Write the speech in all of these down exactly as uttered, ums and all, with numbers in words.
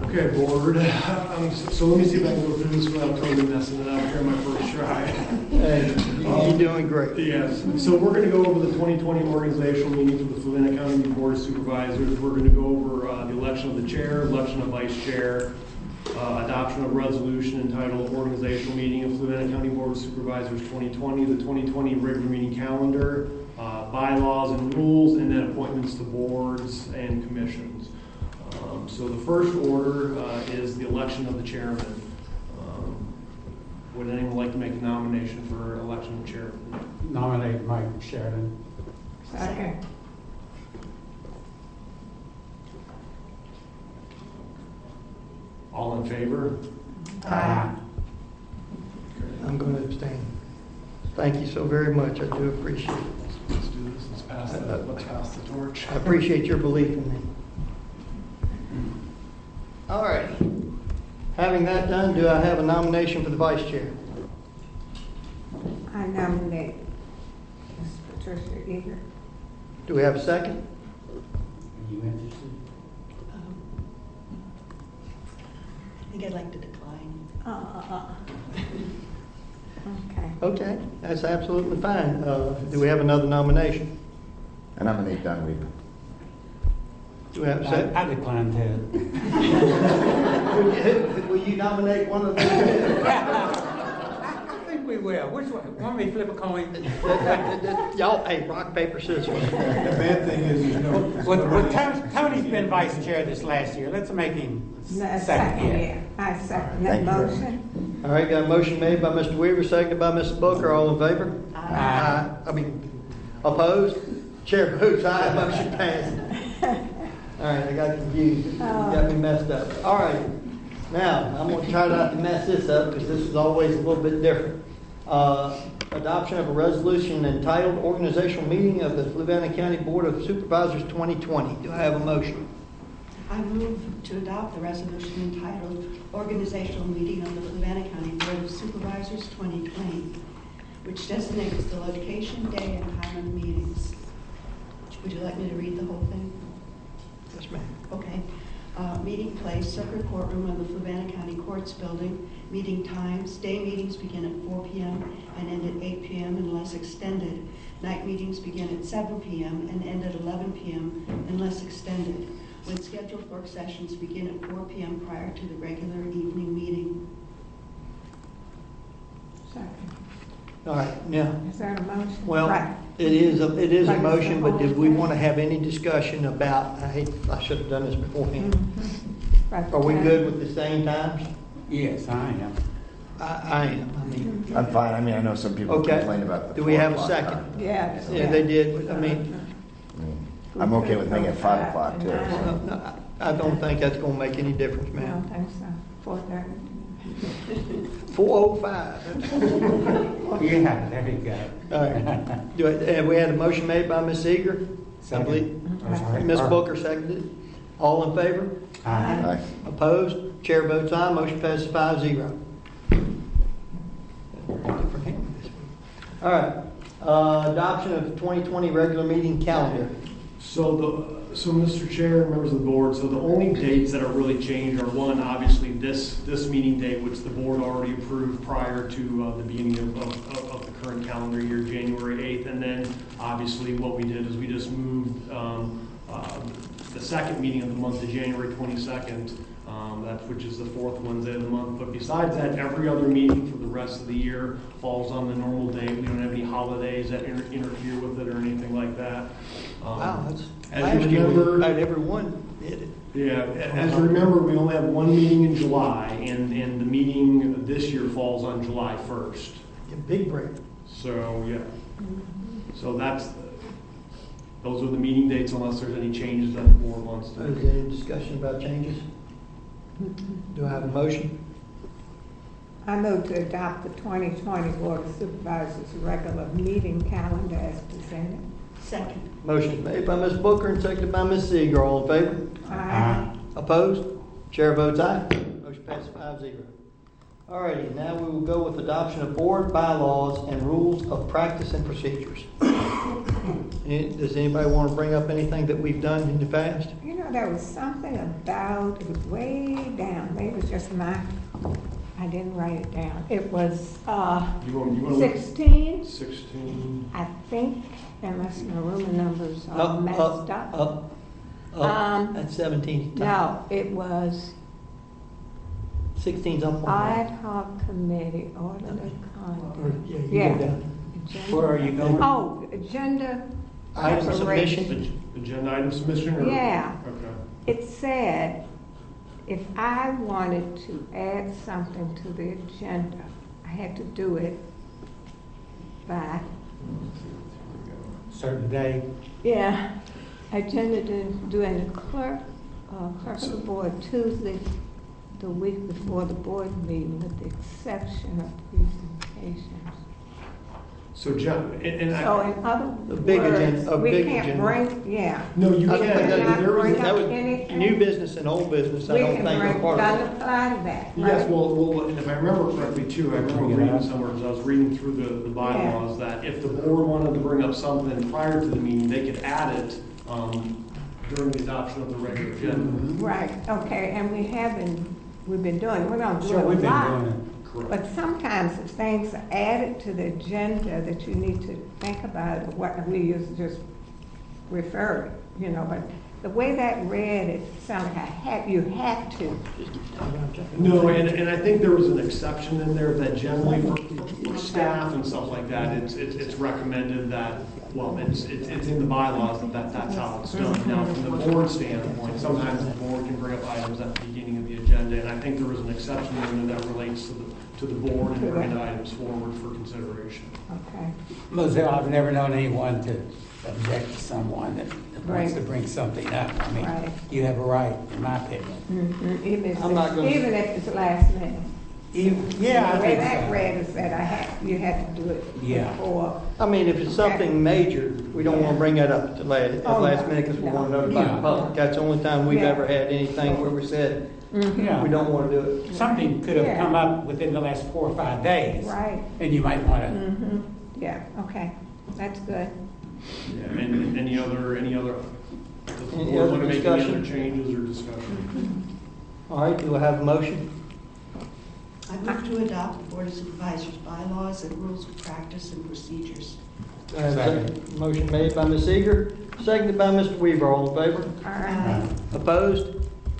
Okay, board. Um, so, so let me see if I can go through this without totally messing it up here my first try. Hey, you're doing great. Yes. So we're going to go over the twenty twenty organizational meeting for the Fluvanna County Board of Supervisors. We're going to go over uh, the election of the chair, election of vice chair, uh, adoption of resolution entitled Organizational Meeting of Fluvanna County Board of Supervisors twenty twenty, the twenty twenty regular meeting calendar, uh, bylaws and rules, and then appointments to boards and commissions. Um, so the first order uh, is the election of the chairman. Um, would anyone like to make a nomination for election of chairman? Nominate Mike Sheridan. Second. All in favor? Aye. I'm going to abstain. Thank you so very much. I do appreciate it. Let's do this. Let's pass the, let's pass the torch. I appreciate your belief in me. All right. Having that done, do I have a nomination for the vice chair? I nominate Miz Patricia Eager. Do we have a second? Are you interested? I think I'd like to decline. Uh, uh, uh. Okay. Okay, that's absolutely fine. Uh, do we have another nomination? I nominate Don Weaver. Do we have a I, second? I decline Ted. Will you- Will you nominate one of them? I think we will. Which one? Want me to flip a coin? Y'all, hey, rock, paper, scissors. The bad thing is, there's no. there's Well, no well, really- Tony- Tony's been vice chair this last year. Let's make him No, second. second, Yeah. yeah. I second that Thank you very much. motion. All right, got a motion made by Mister Weaver, seconded by Missus Booker. All in favor? Aye. I mean, opposed? Chair votes aye, motion passes. All right, I got confused. You got me messed up. All right, now, I'm going to try not to mess this up because this is always a little bit different. Uh, adoption of a resolution entitled Organizational Meeting of the Fluvanna County Board of Supervisors twenty twenty. Do I have a motion? I move to adopt the resolution entitled Organizational Meeting of the Fluvanna County Board of Supervisors twenty twenty, which designates the location, day, and time of meetings. Would you like me to read the whole thing? Yes, ma'am. Okay. Uh, meeting place, Circuit Courtroom of the Fluvanna County Courts Building. Meeting times, day meetings begin at four p m and end at eight p m unless extended. Night meetings begin at seven p m and end at eleven p m unless extended. When scheduled work sessions begin at four p m prior to the regular evening meeting. Second. All right, now, Is that a motion? well, Right. it is, a it is a Right. motion, but did we want to have any discussion about, I hate, I should have done this beforehand. Mhm. Right. Are we good with the same times? Yes, I am. I, I am, I mean, I'm fine. I mean, I know some people Okay. complain about the. Do we four have a o'clock second? time. Yeah. yeah, they did, I mean, I mean, I'm okay with making it five o'clock too. Nine. so. no, no, I I don't think that's gonna make any difference, I don't ma'am. think so. Four thirty. Four oh five. Yeah, there you go. All right. Do I, have we had a motion made by Miz Eager? I Second. believe. Oh, sorry. Miz Booker seconded. All in favor? Aye. Aye. Opposed? Chair votes aye. Motion passes five zero. All right. Uh, adoption of twenty twenty regular meeting calendar. So the, so Mister Chair, members of the board, so the only dates that are really changed are one, obviously this, this meeting date, which the board already approved prior to uh, the beginning of, of, of the current calendar year, January eighth. And then obviously what we did is we just moved um, uh, the second meeting of the month to January twenty-second, um, that, which is the fourth Wednesday of the month. But besides that, every other meeting for the rest of the year falls on the normal date. We don't have any holidays that inter interfere with it or anything like that. Um, Wow, that's, as last you year, remember, about everyone did it. yeah, as you remember, we only have one meeting in July, and, and the meeting this year falls on July first. A big break. So, yeah. So that's, those are the meeting dates unless there's any changes that the board wants Is to. there any discussion about changes? Do I have a motion? I move to adopt the twenty twenty Board of Supervisors regular meeting calendar as presented. Second. Motion is made by Miz Booker and seconded by Miz Seeger. All in favor? Aye. Opposed? Chair votes aye. Motion passes five zero. All righty, now we will go with adoption of board bylaws and rules of practice and procedures. Any- Does anybody want to bring up anything that we've done in the past? You know, know there was something about, it was way down, maybe it was just my, I didn't write it down. It was, uh, You want, you want to look? sixteen, Sixteen. I think, unless my Roman numbers are Up, messed up, up. up, up, Um, that's seventeen. No, it was Sixteen's up on ad that. hoc committee, orderly Or, conduct. yeah, you Yeah. go down. Agenda- Where are you going? Oh, agenda Item preparation. submission. Ag- Agenda item submission or? Yeah. Okay. It said, if I wanted to add something to the agenda, I had to do it by, Certain day. yeah, agenda to do in the clerk, uh, clerk of the board Tuesday, the week before the board meeting, with the exception of presentations. So, John, and, and I. So in other A big agenda- a words, we big can't agenda. bring, yeah. No, you I don't think can't. that- There was, Bring That up would, anything. new business and old business, I We don't can think are bring, part of doesn't it. apply to that, yes, right? well, well, and if I remember correctly too, I remember Bring it reading up. somewhere, as I was reading through the, the bylaws, that if the board wanted to bring up something prior to the meeting, they could add it, um, during the adoption of the regular agenda. Right, okay, and we have been, we've been doing, we're gonna do Sure, it a we've been lot. doing it. Correct. But sometimes if things are added to the agenda that you need to think about, what we used to just refer it, you know, but the way that read, it sounded like I had, you had to. No, and, and I think there was an exception in there that generally for, for staff and stuff like that, it's, it's, it's recommended that, well, it's, it's, it's in the bylaws that, that that's how it's done. Now, from the board standpoint, sometimes the board can bring up items at the beginning of the agenda, and I think there was an exception in there that relates to the, to the board and bringing items forward for consideration. Okay, Moselle, I've never known anyone to object to someone that that wants to Right. bring something up. I mean, Right. you have a right, in my opinion. mhm, even if, I'm not it's- gonna- even if it's last minute. You- Yeah, I The way think that so. read is that I had, you had to do it Yeah. before. I mean, if it's something major, we don't want to bring that up at the last, at Oh, last no, minute because we no. want to notify Yeah. the public. That's the only time we've Yeah. ever had anything where we said, Mhm. Yeah. we don't want to do it. Something could have Yeah. come up within the last four or five days. Right, And you might want to, mhm, yeah, okay, that's good. Yeah, and any other, any other, does the Any board other want to make any other discussion? changes or discussion? All right, do I have a motion? I move to adopt the Board of Supervisors bylaws and rules of practice and procedures. I have a Second. second. Motion made by Miz Eager, seconded by Mister Weaver. All in favor? All right. Opposed?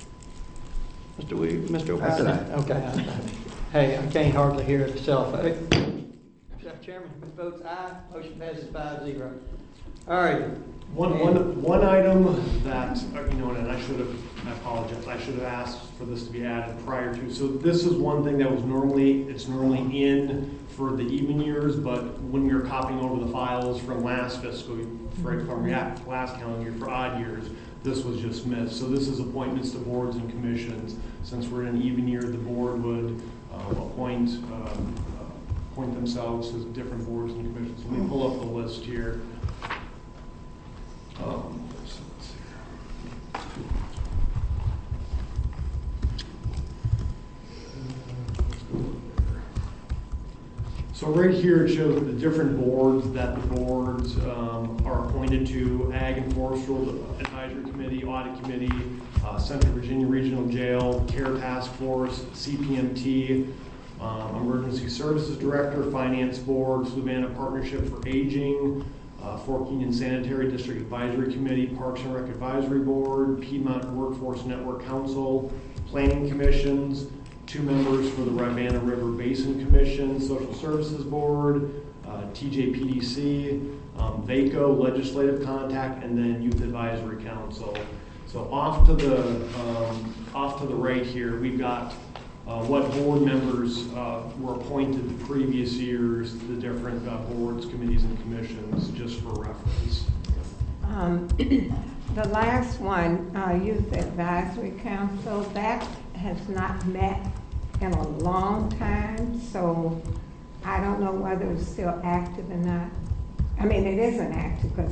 Mister Weaver, Mister That's O'Connor? Okay. Hey, I can't hardly hear it myself. Hey, Mister Chairman, votes aye, motion passes five zero. All right. One, one, one item that, uh, you know, and I should have, I apologize, I should have asked for this to be added prior to. So this is one thing that was normally, it's normally in for the even years, but when we were copying over the files from last fiscal, for, from yeah, last calendar year for odd years, this was just missed. So this is appointments to boards and commissions. Since we're in an even year, the board would uh, appoint, um, uh, appoint themselves to different boards and commissions. Let me pull up the list here. Um, so let's see. So right here, it shows the different boards that the boards um, are appointed to: Ag and Forestry Advisory Committee, Audit Committee, uh, Central Virginia Regional Jail, CARE Task Force, C P M T, um, Emergency Services Director, Finance Board, Fluvanna Partnership for Aging, uh, Fork Union Sanitary District Advisory Committee, Parks and Rec Advisory Board, Piedmont Workforce Network Council, Planning Commissions, two members for the Rivanna River Basin Commission, Social Services Board, uh, T J P D C, um, VACO, Legislative Contact, and then Youth Advisory Council. So off to the um, off to the right here, we've got uh, what board members uh, were appointed the previous years, the different uh, boards, committees, and commissions, just for reference. Um, The last one, uh, Youth Advisory Council, that has not met in a long time, so I don't know whether it's still active or not. I mean, it isn't active because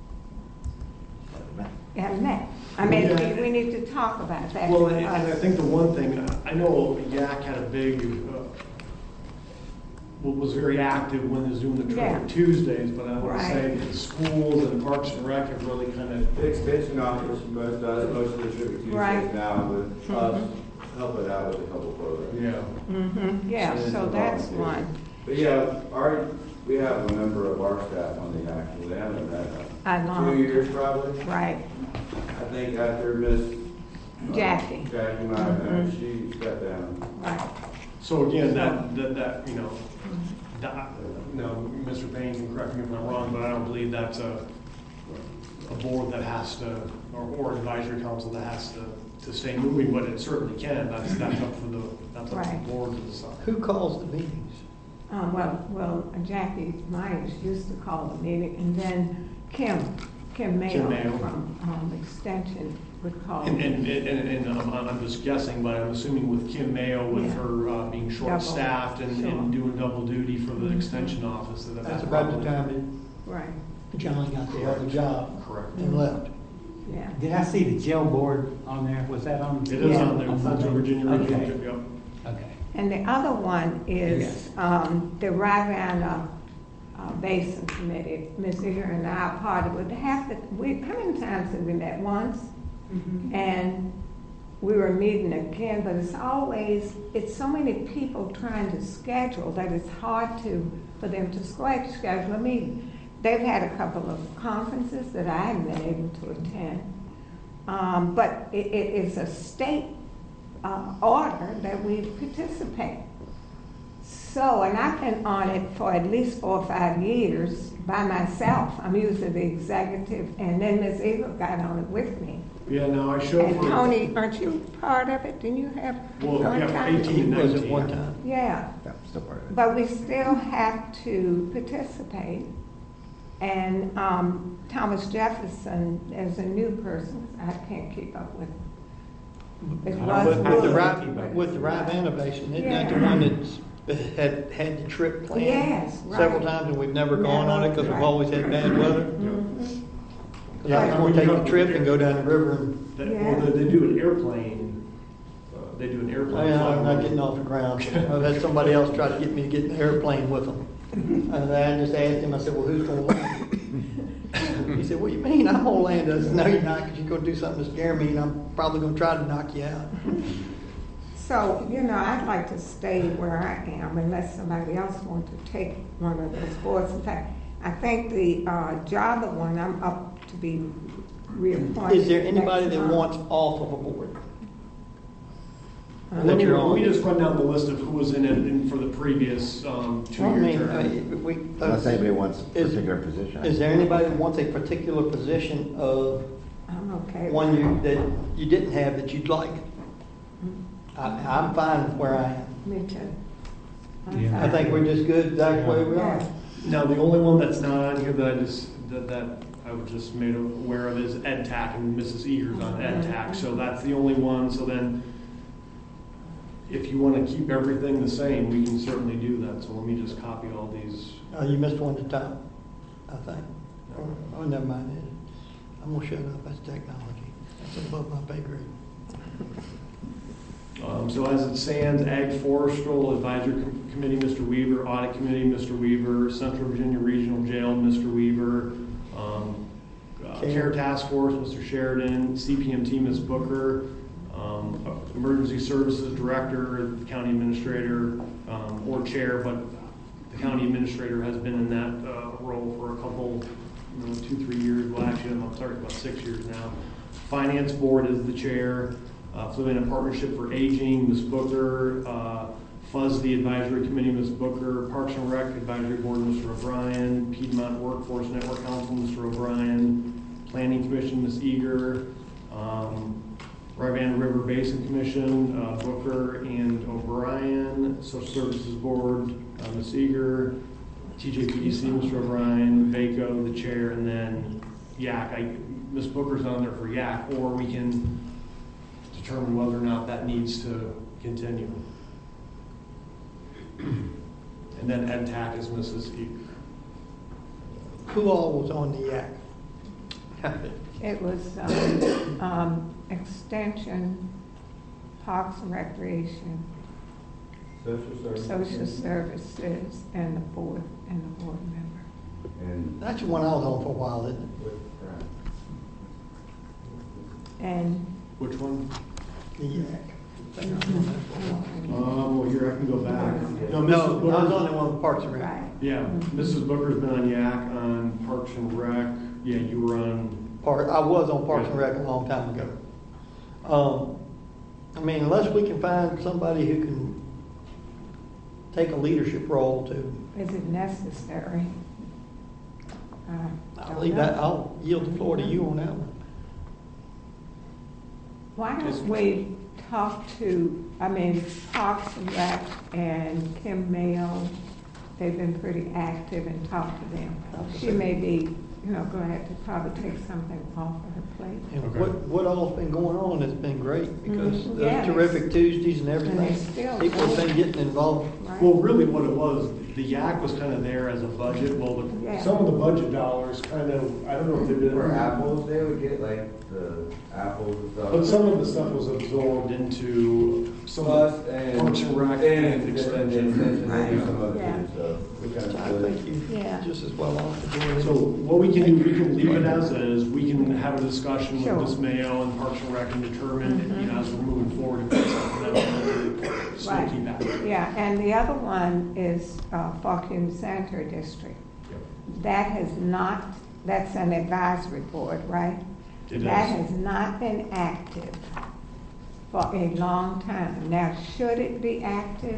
it hasn't met. I mean, Yeah. we, we need to talk about that. Well, and, and I think the one thing, I know Y A C had a big, uh, was very active when the Zoom the Yeah. Trip Tuesdays, but I want to say Right. that the schools and Parks and Rec have really kind of, The extension office most, does most of the Tribute Tuesdays Right. now with us helping out with a couple programs. yeah. Mm-hmm, yeah, So so it's that's volunteers. one. But yeah, our, we have a member of our staff on the actual, they haven't met I in know. two years probably. Right, I think after Miss uh, Jackie. Jackie might have, she stepped down. right. So again, that, that, that, you know, that, you know, Mister Payne can correct me if I'm wrong, but I don't believe that's a, a board that has to, or, or advisory council that has to, to stay moving, but it certainly can. That's, that's up for the, that's up to Right. the board to decide. Who calls the meetings? Um, well, well, Jackie Myers used to call the meeting, and then Kim, Kim Mayo Kim Mayo. from, um, Extension would call. And, and, and, and I'm, I'm just guessing, but I'm assuming with Kim Mayo, with Yeah. her uh, being short-staffed and, Sure. and doing double duty for the Mhm. extension office, that That's that's about the probably. time Right, that John got the other job Correct. and left. yeah. Did I see the jail board on there? Was that on? It is Yeah. on there, On Fulton, Monday? Virginia Okay. Regional, yep. Okay. And the other one is, um, the Rivanna, uh, Basin Committee. Miss Eager and I are part of it. Half the, we, how many times have we met? Once? And we were meeting again, but it's always, it's so many people trying to schedule that it's hard to, for them to squa- schedule a meeting. They've had a couple of conferences that I haven't been able to attend. Um, but it, it is a state, uh, order that we participate. So, and I've been on it for at least four or five years by myself. I'm usually the executive, and then Miz Eagle got on it with me. Yeah, now I showed And for, Tony, aren't you part of it? Didn't you have well, one yeah, for time? eighteen He and was nineteen. at one time. Yeah, Yeah, still part of it. but we still have to participate. And um, Thomas Jefferson, as a new person, I can't keep up with. It was With, with the good, Ri- but- with the Rivanna Basin, isn't that the Yeah. one that's had, had the trip planned? Yes, right. Several times, and we've never gone on it because we've Right. always had bad weather. Mhm. Because I was gonna take the trip and go down the river and, That, Yeah. well, they, they do an airplane, uh, they do an airplane. oh, yeah, flight. I'm not getting off the ground. I've had somebody else try to get me to get in the airplane with them. And I just asked him, I said, well, who's gonna land? He said, what do you mean, I'm gonna land? I said, no, you're not, because you're gonna do something to scare me, and I'm probably gonna try to knock you out. So, you know, I'd like to stay where I am unless somebody else wants to take one of those boards. In fact, I think the uh, Java one, I'm up to be reappointed. Is there anybody next that month. wants off of a board? Uh, Let that me, you're let on? me just run down the list of who was in it in for the previous, um, Well, I two-year mean, term. uh, we. Unless anybody wants a Is- particular position. Is there anybody that wants a particular position of I'm okay. with one you, that. that you didn't have that you'd like? I, I'm fine with where I am. Me too. I'm Yeah. I fine. think we're just good exactly where we are. Yeah. Now, the only one that's not on here that I just, that, that I was just made aware of is Ed Tac, and Missus Eager's on Ed Tac, so that's the only one, so then if you wanna keep everything the same, we can certainly do that, so let me just copy all these. Oh, you missed one at the top, I think. Oh, never mind it. I'm gonna shut up, that's technology. That's above my pay grade. Um, so as it stands, Ag Forestal Advisory Com- Committee, Mister Weaver, Audit Committee, Mister Weaver, Central Virginia Regional Jail, Mister Weaver, um, uh, Care. Care Task Force, Mister Sheridan, C P M T, Miz Booker, um, uh, Emergency Services Director, the County Administrator, um, or Chair, but the County Administrator has been in that, uh, role for a couple, you know, two, three years, well, actually, I'm sorry, about six years now. Finance Board is the Chair. Uh, Flamingo Partnership for Aging, Miz Booker, uh, Fuzz, the Advisory Committee, Miz Booker, Parks and Rec Advisory Board, Mister O'Brien, Piedmont Workforce Network Council, Mister O'Brien, Planning Commission, Miz Eager, um, Rivanna River Basin Commission, uh, Booker and O'Brien, Social Services Board, uh, Miz Eager, T J P D C, Mister O'Brien, VACO, the Chair, and then Y A C. I, Miz Booker's on there for Y A C, or we can determine whether or not that needs to continue. And then Ed Tac is Missus Eager. Who all was on the Y A C? It was um, um, Extension, Parks and Recreation, Social services. social services, and the board, and the board member. And That's the one I was on for a while, isn't it? with, uh, And, Which one? The Y A C. I think I was on that for a while. Um, well, here, I can go back. No, No, Missus I was Booker's- on the one with Parks and Rec. right. Yeah, Missus Booker's been on Yak, on Parks and Rec. Yeah, you were on, Park, I was on Parks and Rec a long time ago. Um, I mean, unless we can find somebody who can take a leadership role to, Is it necessary? Uh, I'll don't leave know. that, I'll yield the floor to you on that one. Why don't we talk to, I mean, Parks and Rec and Kim Mayo, they've been pretty active, and talk to them. She may be, you know, going to have to probably take something off of her plate. And Okay. what, what all's been going on has been great, because Mhm. those Yeah, terrific Tuesdays and And they everything. still. People have been getting involved. Right? well, really what it was, the Yak was kind of there as a budget. Well, the- Yeah. some of the budget dollars kind of, I don't know if they've been. for apples, they would get like the apples and stuff. But some of the stuff was absorbed into some Plus, of and. Parks and Rec and and extension. extension, they do some other Yeah. good stuff. We kind of I split it. think you Yeah. just as well off to go So ahead. what we can do, we can leave it as is, we can have a discussion with Sure. Miz Mayo and Parks and Rec and determine, Mhm. you know, as we're moving forward, if that's something that we want to still Right. keep active. Yeah, and the other one is uh, Fauquier Sanitary District. That has not, that's an advisory board, right? It That is. has not been active for a long time. Now, should it be active?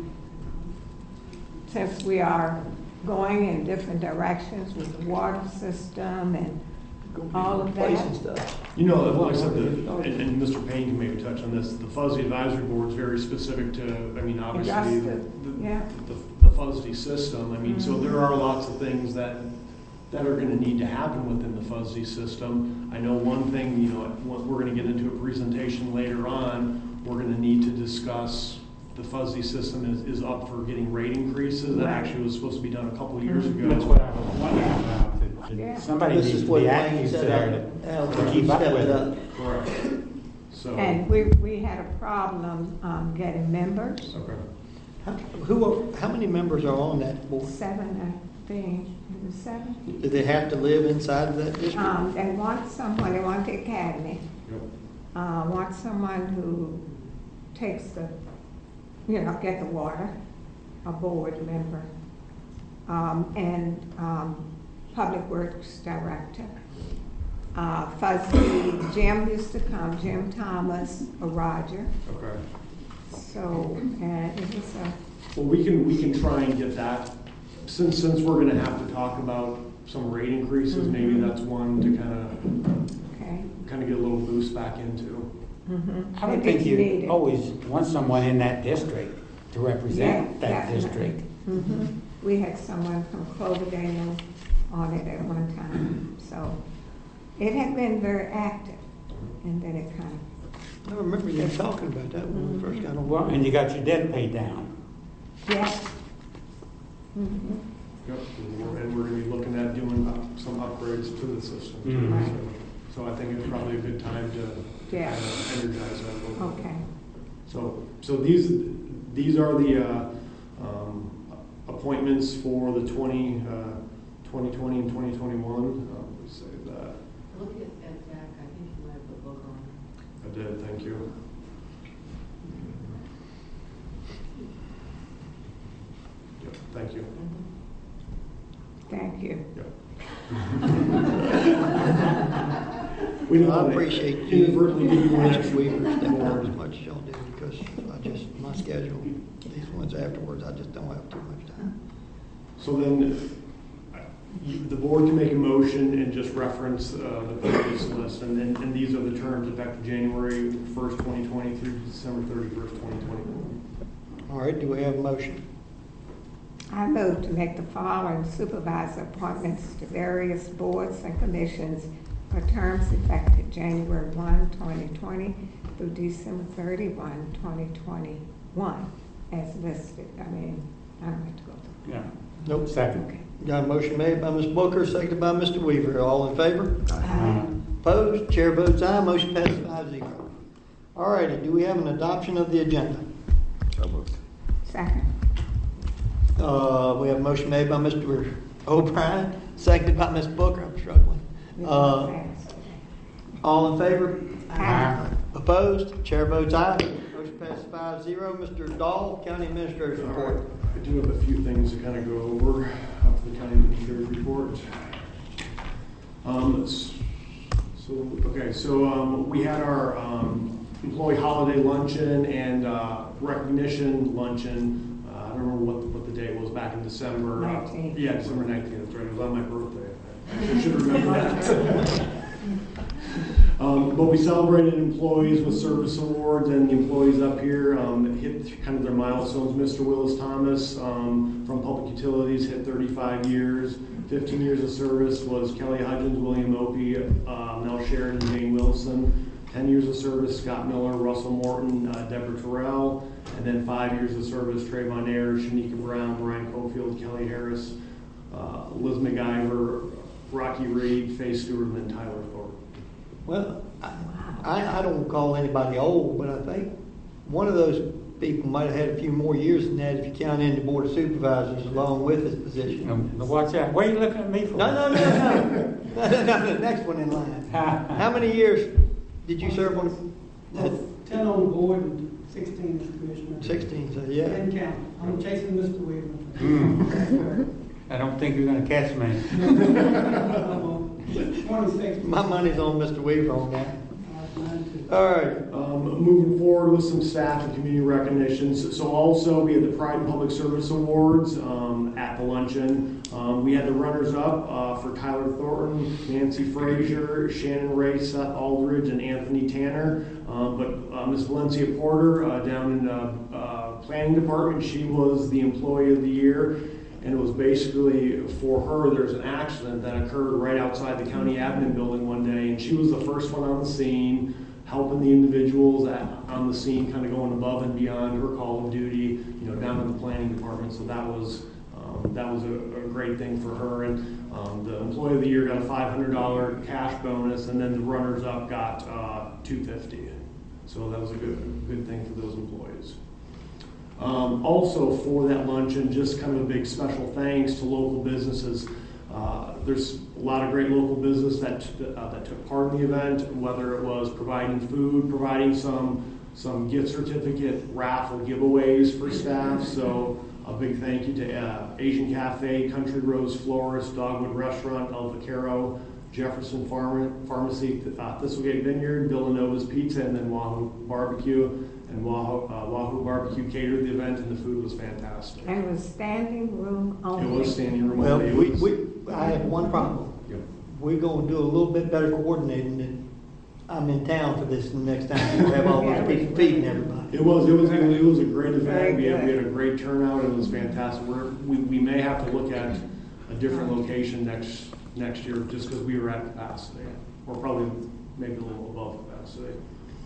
Since we are going in different directions with the water system and all of that? Replacing stuff. You know, like I said, the, and, and Mister Payne can maybe touch on this, the Fuzzy Advisory Board is very specific to, I mean, obviously, the, Adjusted, yeah. the, the fuzzy system, I mean, so there are lots of things that, that are gonna need to happen within the fuzzy system. I know one thing, you know, what- we're gonna get into a presentation later on, we're gonna need to discuss, the fuzzy system is, is up for getting rate increases, that Right. actually was supposed to be done a couple of years ago. That's what I was wondering about. that- that Yeah. Somebody This needs is to what be Wayne active said, there Al, to, to keep up step with it up. it. Correct. So. And we, we had a problem um, getting members, Okay. How, who are, how many members are on that board? seven, I think, it was seven. Do they have to live inside of that district? Um, They want someone, they want the academy, Yep. uh, want someone who takes the, you know, get the water, a board member, um, and um, Public Works Director. Uh, Fuzzy, Jim used to come, Jim Thomas, or Roger, Okay. so, and it was a, Well, we can, we can try and get that, since, since we're gonna have to talk about some rate increases, maybe that's one to kinda, okay. kinda get a little boost back into. Mhm. I would It think is you needed. always want someone in that district to represent Yeah, that definitely. district. Mhm. We had someone from Cloverdale on it at one time, so it had been very active, and then it kind I remember you talking about that when we first got on. Well, and you got your debt paid down. of, yeah. Mhm. Yep. And we're, and we're gonna be looking at doing up- some upgrades to the system. too. Mhm. Right. So- So I think it's probably a good time to, to Yeah. kind of energize that. a little bit. Okay, So, so these, these are the, uh, um, appointments for the twenty, uh, twenty twenty and twenty twenty-one. Uh, let me save that. Look at, at Jack, I think you might have put book on. I did, thank you. Yep, thank you. thank you. Yep. We didn't I wanna appreciate you, inadvertently give you an Mister extra. Weaver, stepping up as much as y'all do, because I just, my schedule, these ones afterwards, I just don't have too much time. So then, uh, you- the board can make a motion and just reference uh, the previous list, and then, and these are the terms effective January first, twenty twenty through December thirty-first, twenty twenty-one. All right, do we have a motion? I move to make the following supervisor appointments to various boards and commissions for terms effective January first, twenty twenty through December thirty-first, twenty twenty-one, as listed. I mean, I don't have to go through. Yeah. Nope. Second. Okay. Got a motion made by Miz Booker, seconded by Mister Weaver. All in favor? Uh, Opposed? Chair votes aye. Motion passes five zero. All righty, do we have an adoption of the agenda? So moved. Second. Uh, we have a motion made by Mister O'Brien, seconded by Miz Booker. I'm struggling. Uh, all in favor? Aye. Opposed? Chair votes aye. Motion passes five zero. Mister Dahl, County Administrator's report. I do have a few things to kind of go over after the county administrator's report. Um, so, okay, so um, we had our um, employee holiday luncheon and uh, recognition luncheon. Uh, I don't remember what, what the date was back in December. nineteenth. Uh, yeah, December nineteenth, that's right. It was on my birthday. I should remember that. Um, but we celebrated employees with service awards, and the employees up here um, hit kind of their milestones. Mister Willis Thomas um, from Public Utilities hit thirty-five years. fifteen years of service was Kelly Hudgens, William Opie, uh, Mel Sheridan, Jane Wilson. ten years of service, Scott Miller, Russell Morton, uh, Deborah Terrell. And then five years of service, Trayvon Ayers, Shanika Brown, Brian Cofield, Kelly Harris, uh, Liz McIver, Rocky Reed, Faye Stewart, and then Tyler Thorpe. Well, I, I, I don't call anybody old, but I think one of those people might have had a few more years than that if you count in the Board of Supervisors along with his position. Now, now watch out. What are you looking at me for? No, no, no, no. no, no, no, the next one in line. How many years did you serve on? Well, ten on board and sixteen as commissioner. Sixteen, so yeah. Ten count. I'm chasing Mister Weaver. Mm. I don't think you're going to catch me. twenty-six. My money's on Mister Weaver on that. All right. Um, moving forward with some staff and community recognitions. So also we had the Pride in Public Service Awards um, at the luncheon. Um, we had the runners up uh, for Tyler Thornton, Nancy Frazier, Shannon Ray, Seth Aldridge, and Anthony Tanner. Um, but uh, Miss Valencia Porter uh, down in the uh, uh, planning department, she was the employee of the year. And it was basically for her, there's an accident that occurred right outside the county admin building one day, and she was the first one on the scene, helping the individuals at, on the scene, kind of going above and beyond her call of duty, you know, down in the planning department. So that was um, that was a, a great thing for her. And um, the employee of the year got a five hundred dollars cash bonus, and then the runners-up got uh, two hundred fifty dollars. So that was a good good thing for those employees. Um, also for that luncheon, just kind of a big special thanks to local businesses. Uh, there's a lot of great local business that uh, that took part in the event, whether it was providing food, providing some some gift certificate raffle giveaways for staff. So a big thank you to uh, Asian Cafe, Country Rose Florist, Dogwood Restaurant, El Vaquero, Jefferson Farm- Pharmacy, uh, Thistlegate Vineyard, Villanova's Pizza, and then Wahoo Barbecue. And Wahoo, uh, Wahoo Barbecue catered the event, and the food was fantastic. And it was standing room only. It was standing room Well, only. It we, was- we, I have one problem. Yep. We're gonna do a little bit better coordinating than I'm in town for this the next time. We'll have all those people feeding everybody. It was, it was, it was a great Very event. We had, we good. had a great turnout, and it was fantastic. We're, we, we may have to look at a different location next, next year, just because we were at capacity, or probably maybe a little above capacity.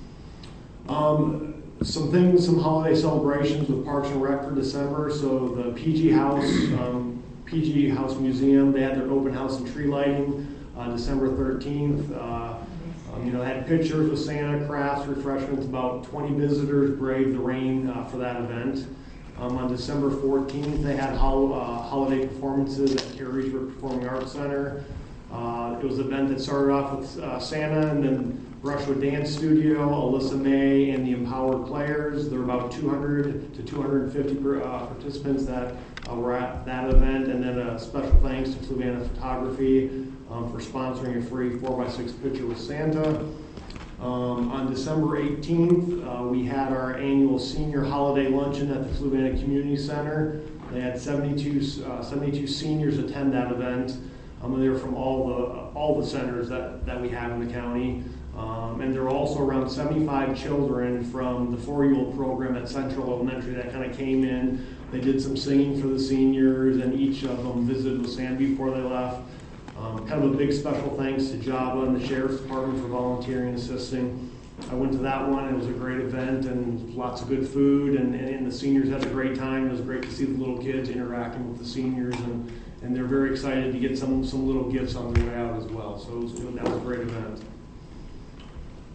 Um, some things, some holiday celebrations with Parks and Rec for December. So the P G House, um, P G House Museum, they had their open house and tree lighting uh, December thirteenth. Uh, um, you know, they had pictures with Santa, crafts, refreshments. About twenty visitors braved the rain uh, for that event. Um, on December fourteenth, they had hol- uh, holiday performances at Carey's Performing Arts Center. Uh, it was an event that started off with uh, Santa, and then Brushwood Dance Studio, Alyssa May, and the Empowered Players. There were about two hundred to two hundred fifty per, uh, participants that uh, were at that event. And then a special thanks to Fluvanna Photography um, for sponsoring a free four by six picture with Santa. Um, on December eighteenth, uh, we had our annual senior holiday luncheon at the Fluvanna Community Center. They had seventy-two, uh, seventy-two seniors attend that event. Um, and they were from all the uh, all the centers that, that we have in the county. Um, and there were also around seventy-five children from the four-year-old program at Central Elementary that kind of came in. They did some singing for the seniors, and each of them visited with Santa before they left. Um, kind of a big special thanks to Java and the Sheriff's Department for volunteering and assisting. I went to that one. It was a great event and lots of good food, and, and the seniors had a great time. It was great to see the little kids interacting with the seniors, and, and they're very excited to get some, some little gifts on their way out as well. So it was, that was a great event.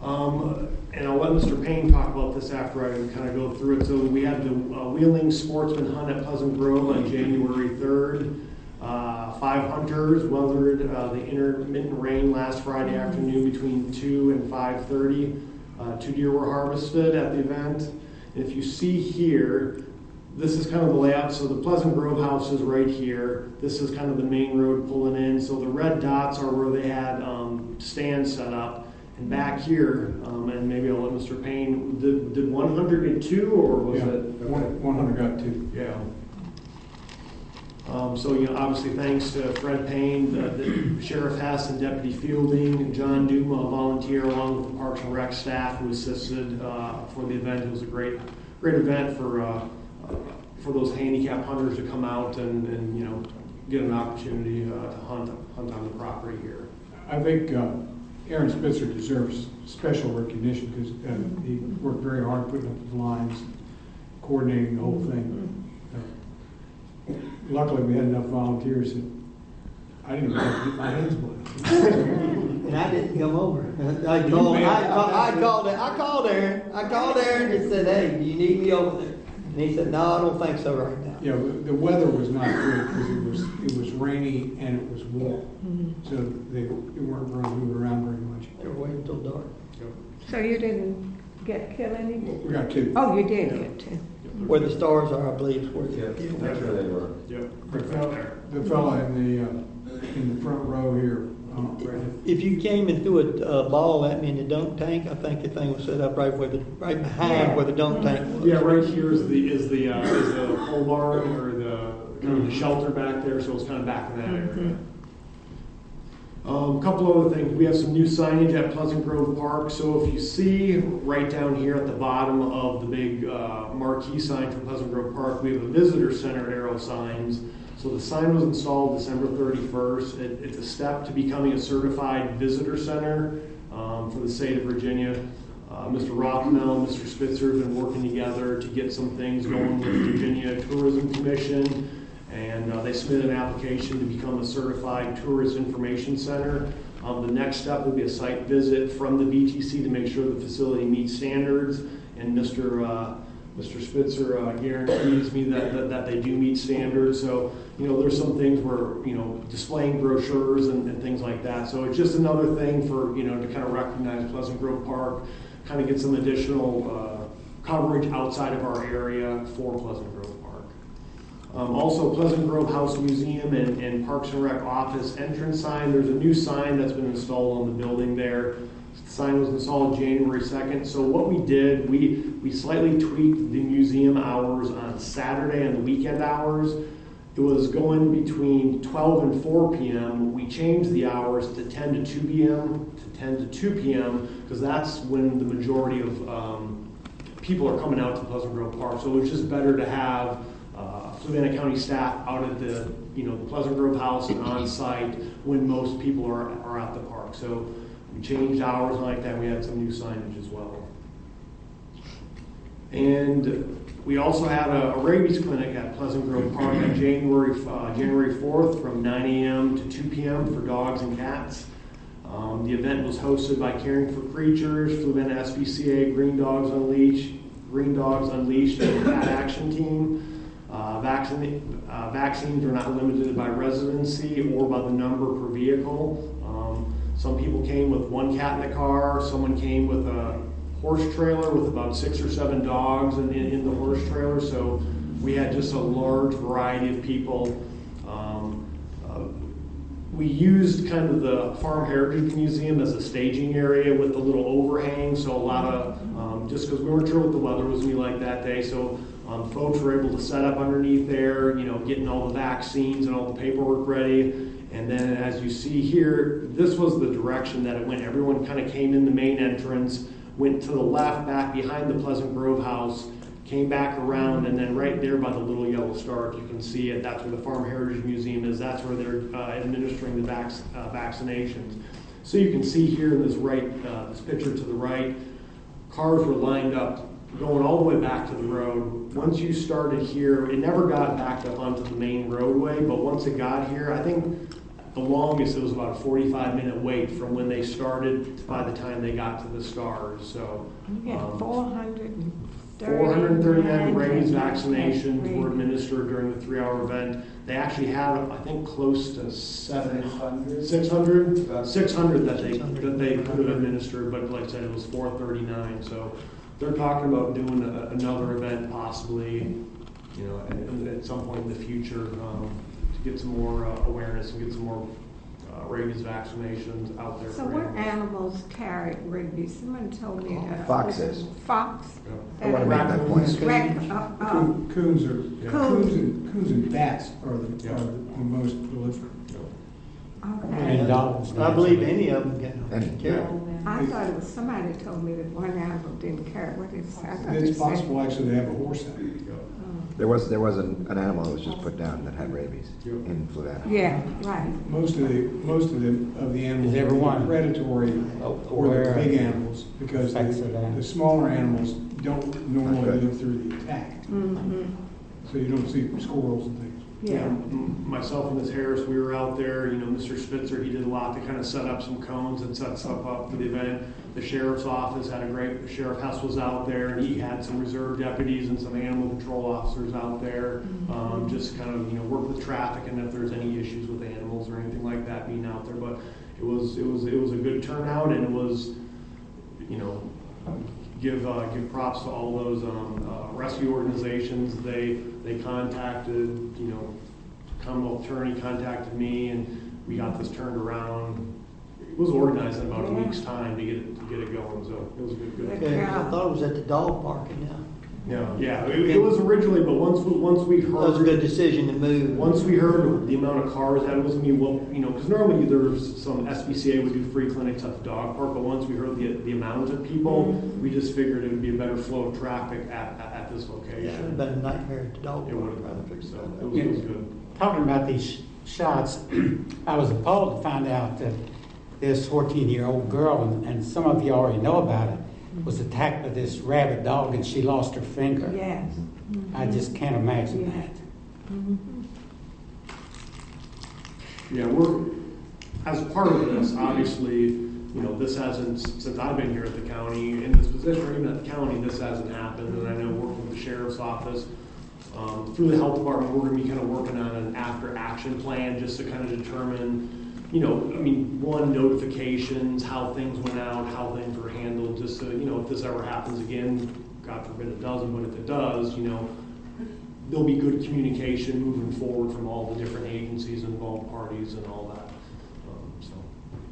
Um, and I'll let Mister Payne talk about this after I kind of go through it. So we had the uh, Wheeling Sportsman Hunt at Pleasant Grove on January third. Uh, five hunters weathered uh, the intermittent rain last Friday afternoon between two and five thirty. Uh, two deer were harvested at the event. And if you see here, this is kind of the layout. So the Pleasant Grove house is right here. This is kind of the main road pulling in. So the red dots are where they had um, stands set up. And back here, um, and maybe I'll let Mister Payne, did, did one hundred get two, or was Yeah, it? one, one hundred got two. Yeah. Um, so, you know, obviously thanks to Fred Payne, the, the Sheriff Hess and Deputy Fielding, and John Duma, a volunteer, along with the Parks and Rec staff who assisted uh, for the event. It was a great, great event for uh, for those handicapped hunters to come out and, and you know, get an opportunity uh, to hunt hunt on the property here. I think uh, Aaron Spitzer deserves special recognition because uh, he worked very hard putting up the lines, coordinating the whole thing. Uh, luckily, we had enough volunteers that I didn't even have to get my hands bloody. And I didn't come over. I called, I, I, I called, I called Aaron. I called Aaron and said, "Hey, do you need me over there?" And he said, "No, I don't think so right now." Yeah, the the weather was not good because it was it was rainy and it was warm, Mm-hmm. so they, they weren't really moving around very much. They were waiting until dark. So you didn't get, kill any? We got two. Oh, you did get two. Where the stars are, I believe, is where Yeah, the that's where they were. Yep. The fella, the fella in the uh, in the front row here. Uh, right. If you came and threw a uh, ball at me in the dunk tank, I think the thing was set up right where the right behind where the dunk tank was. Yeah, right here is the is the uh, is the pole barn or the kind of the shelter back there, so it's kind of back in that area. Um, a couple other things. We have some new signage at Pleasant Grove Park. So if you see right down here at the bottom of the big uh, marquee sign for Pleasant Grove Park, we have a visitor center arrow signs. So the sign was installed December thirty-first. It, it's a step to becoming a certified visitor center um, for the state of Virginia. Uh, Mister Rothmel and Mister Spitzer have been working together to get some things going with the Virginia Tourism Commission. And uh, they submitted an application to become a certified tourist information center. Um, the next step will be a site visit from the B T C to make sure the facility meets standards. And Mister Uh, Mister Spitzer uh, guarantees me that, that that they do meet standards. So, you know, there's some things where, you know, displaying brochures and, and things like that. So it's just another thing for, you know, to kind of recognize Pleasant Grove Park, kind of get some additional uh, coverage outside of our area for Pleasant Grove Park. Um, also, Pleasant Grove House Museum and, and Parks and Rec office entrance sign. There's a new sign that's been installed on the building there. The sign was installed January second. So what we did, we, we slightly tweaked the museum hours on Saturday and the weekend hours. It was going between twelve and four p.m. We changed the hours to ten to two p.m. to ten to two p.m. because that's when the majority of um, people are coming out to Pleasant Grove Park. So it's just better to have uh, Fluvanna County staff out at the, you know, the Pleasant Grove house and on site when most people are, are at the park. So we changed hours like that. We had some new signage as well. And we also had a, a rabies clinic at Pleasant Grove Park on January uh, January fourth from nine a.m. to two p.m. for dogs and cats. Um, the event was hosted by Caring for Creatures, Fluvanna S P C A, Green Dogs Unleashed, Green Dogs Unleashed, and the Cat Action Team. Uh, vaccine, uh, vaccines are not limited by residency or by the number per vehicle. Um, some people came with one cat in the car. Someone came with a horse trailer with about six or seven dogs in, in, in the horse trailer. So we had just a large variety of people. Um, uh, we used kind of the Farm Heritage Museum as a staging area with the little overhang. So a lot of, um, just because we weren't sure what the weather was going to be like that day. So Um, folks were able to set up underneath there, you know, getting all the vaccines and all the paperwork ready. And then as you see here, this was the direction that it went. Everyone kind of came in the main entrance, went to the left back behind the Pleasant Grove house, came back around, and then right there by the little yellow star, if you can see it, that's where the Farm Heritage Museum is. That's where they're uh, administering the vac- uh, vaccinations. So you can see here in this right, uh, this picture to the right, cars were lined up going all the way back to the road. Once you started here, it never got backed up onto the main roadway, but once it got here, I think the longest, it was about a forty-five minute wait from when they started to by the time they got to the stars, so. You um, get four hundred thirty. four hundred thirty-nine rabies vaccinations were administered during the three-hour event. They actually had, I think, close to seven hundred, six hundred, six hundred that they, that they could have administered, but like I said, it was four thirty-nine, so they're talking about doing a, another event possibly, you know, at, at some point in the future, um, to get some more uh, awareness and get some more uh, rabies vaccinations out there. So for what animals. animals carry rabies? Someone told me that. Foxes. Fox? I want to make that point. Rac- uh, uh, Coon- Coons are, Yeah. coons and, coons and bats are the, Yeah. are the the most prolific. Okay. And dogs. I believe any of them can Any- carry. I thought it was, somebody told me that one animal didn't carry. What is, I thought they It's said- possible actually they have a horse out. There was, there was an, an animal that was just put down that had rabies Yep. in Fluvanna. Yeah, right. Most of the, most of the, of the animals. Is everyone Predatory or aware the of big animals, because effects of the, that? the smaller animals don't normally Okay. live through the attack. Mm-hmm. So you don't see squirrels and things. Yeah. m- Myself and Miz Harris, we were out there, you know, Mister Spitzer, he did a lot to kind of set up some cones and set stuff up for the event. The sheriff's office had a great, Sheriff Hess was out there, and he had some reserve deputies and some animal control officers out there, um, just kind of, you know, work with traffic and if there's any issues with animals or anything like that being out there. But it was, it was, it was a good turnout, and it was, you know, give, uh, give props to all those, um, uh, rescue organizations. They, they contacted, you know, Commonwealth Attorney contacted me, and we got this turned around. It was organized in about a week's time to get it, to get it going, so it was a good, good. Okay, I thought it was at the dog park, and now. Yeah, yeah, it, it was originally, but once, we once we That was a heard, good decision to move. once we heard the amount of cars that it was gonna be, well, you know, because normally there's some, S B C A would do free clinics at the dog park, but once we heard the, the amount of people, we just figured it would be a better flow of traffic at, at, at this Yeah, it would location. have been a nightmare at the dog It park. would have rather been, fix so that. it was, it was good. Talking about these shots, I was appalled to find out that this fourteen-year-old girl, and, and some of you already know about it, was attacked by this rabid dog and she lost her finger. Yes. I just can't imagine Yeah. that. Mhm. Yeah, we're, as part of this, obviously, you know, this hasn't, since I've been here at the county, in this position, or even at the county, this hasn't happened, and I know working with the sheriff's office, um, through the health department, we're gonna be kind of working on an after-action plan, just to kind of determine, you know, I mean, one, notifications, how things went out, how things were handled, just so, you know, if this ever happens again, God forbid it doesn't, but if it does, you know, there'll be good communication moving forward from all the different agencies, involved parties, and all that. Um,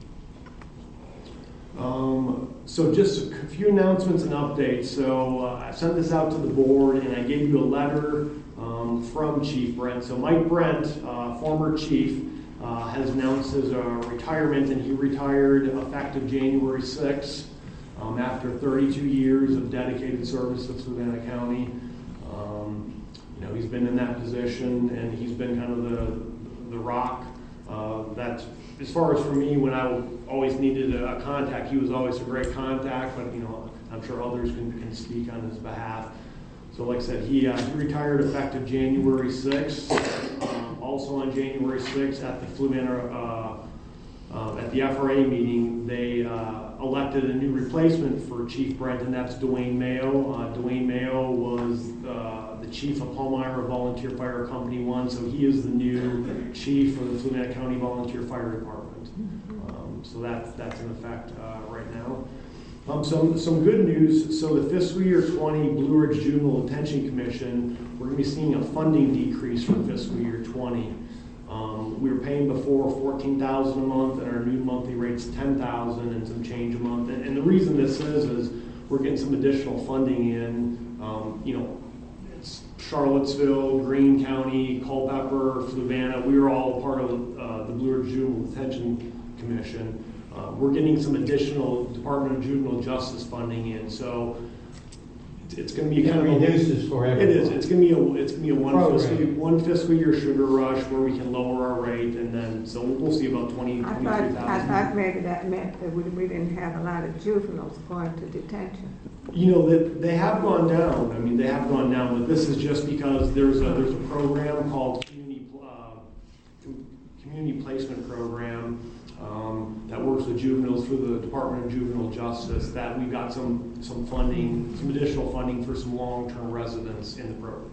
so. Um, so just a few announcements and updates. So uh, I sent this out to the board, and I gave you a letter um, from Chief Brent. So Mike Brent, uh, former chief, uh, has announced his uh, retirement, and he retired effective January sixth um, after thirty-two years of dedicated service to Savannah County. Um, you know, he's been in that position, and he's been kind of the the rock. Uh, that, as far as for me, when I always needed a, a contact, he was always a great contact. But you know, I'm sure others can, can speak on his behalf. So, like I said, he, uh, he retired effective January sixth. Um, also on January sixth, at the Fluvanna, uh, uh, at the F R A meeting, they uh, elected a new replacement for Chief Brent, and that's Dwayne Mayo. Uh, Dwayne Mayo was uh, the chief of Palmyra Volunteer Fire Company One, so he is the new chief for the Fluvanna County Volunteer Fire Department. Um, so that's that's in effect uh, right now. Um, some, some good news. So the fiscal year twenty Blue Ridge Juvenile Detention Commission, we're going to be seeing a funding decrease from fiscal year twenty. Um, we were paying before fourteen thousand dollars a month, and our new monthly rate's ten thousand dollars and some change a month. And, and the reason this is, is we're getting some additional funding in. Um, you know, it's Charlottesville, Greene County, Culpeper, Fluvanna. We were all part of uh, the Blue Ridge Juvenile Detention Commission. Uh, we're getting some additional Department of Juvenile Justice funding in, so it's, it's going to be It kind of a, reduces for it everyone. is. It's going to be a it's going to be a one Program. fiscal one fiscal year sugar rush where we can lower our rate, and then so we'll see about twenty I twenty thought, three I thousand. thought maybe that meant that we, we didn't have a lot of juveniles going to detention. You know that they have gone down. I mean, they have gone down, but this is just because there's a there's a program called Community uh, community placement program um, that works with juveniles through the Department of Juvenile Justice, that we got some, some funding, some additional funding for some long-term residents in the program.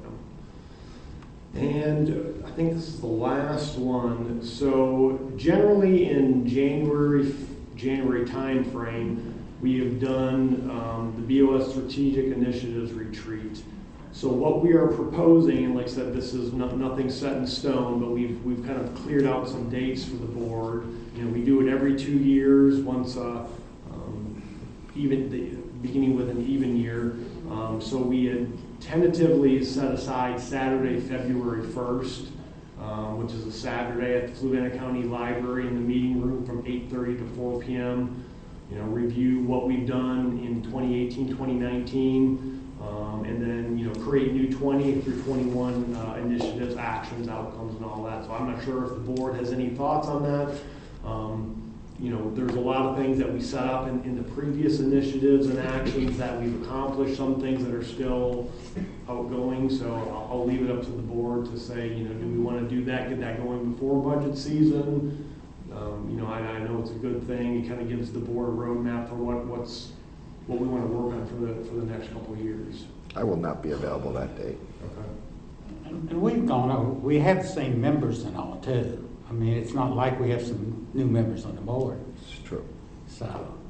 And I think this is the last one. So generally in January, January timeframe, we have done um, the B O S Strategic Initiatives Retreat. So what we are proposing, and like I said, this is not, nothing set in stone, but we've we've kind of cleared out some dates for the board. You know, we do it every two years, once uh, um, even the, beginning with an even year. Um, so we had tentatively set aside Saturday, February first, um, which is a Saturday at the Fluvanna County Library in the meeting room from eight thirty to four p m You know, review what we've done in twenty eighteen, twenty nineteen, um, and then, you know, create new twenty through twenty-one uh, initiatives, actions, outcomes, and all that. So I'm not sure if the board has any thoughts on that. Um, you know, there's a lot of things that we set up in, in the previous initiatives and actions that we've accomplished, some things that are still outgoing. So I'll, I'll leave it up to the board to say, you know, do we want to do that, get that going before budget season? Um, you know, I, I know it's a good thing. It kind of gives the board a roadmap for what, what's what we want to work on for the for the next couple of years. I will not be available that day. Okay. And and we've gone over, we have the same members and all too. I mean, it's not like we have some new members on the board, It's true. so.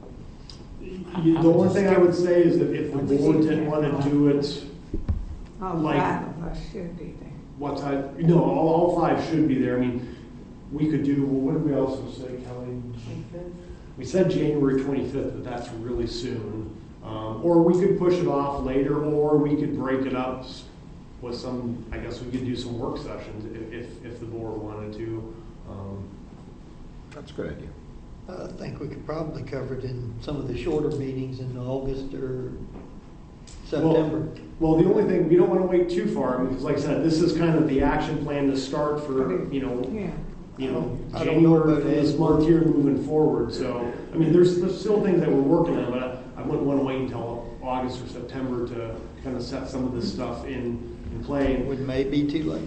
You, the only thing I would say is that if the board didn't want to do it, All like- five of us should be there. what time? No, all, all five should be there. I mean, we could do. Well, what did we also say, Kelly? We said January twenty-fifth, but that's really soon. Um, or we could push it off later, or we could break it up with some. I guess we could do some work sessions if if, if the board wanted to. Um, That's a good idea. I think we could probably cover it in some of the shorter meetings in August or September. Well, the only thing, we don't want to wait too far, because like I said, this is kind of the action plan to start for, you know, Yeah. you know, I don't know January about for this Ed. month here moving forward. So, I mean, there's, there's still things that we're working on, but I, I wouldn't want to wait until August or September to kind of set some of this stuff in, in play. It may be too late.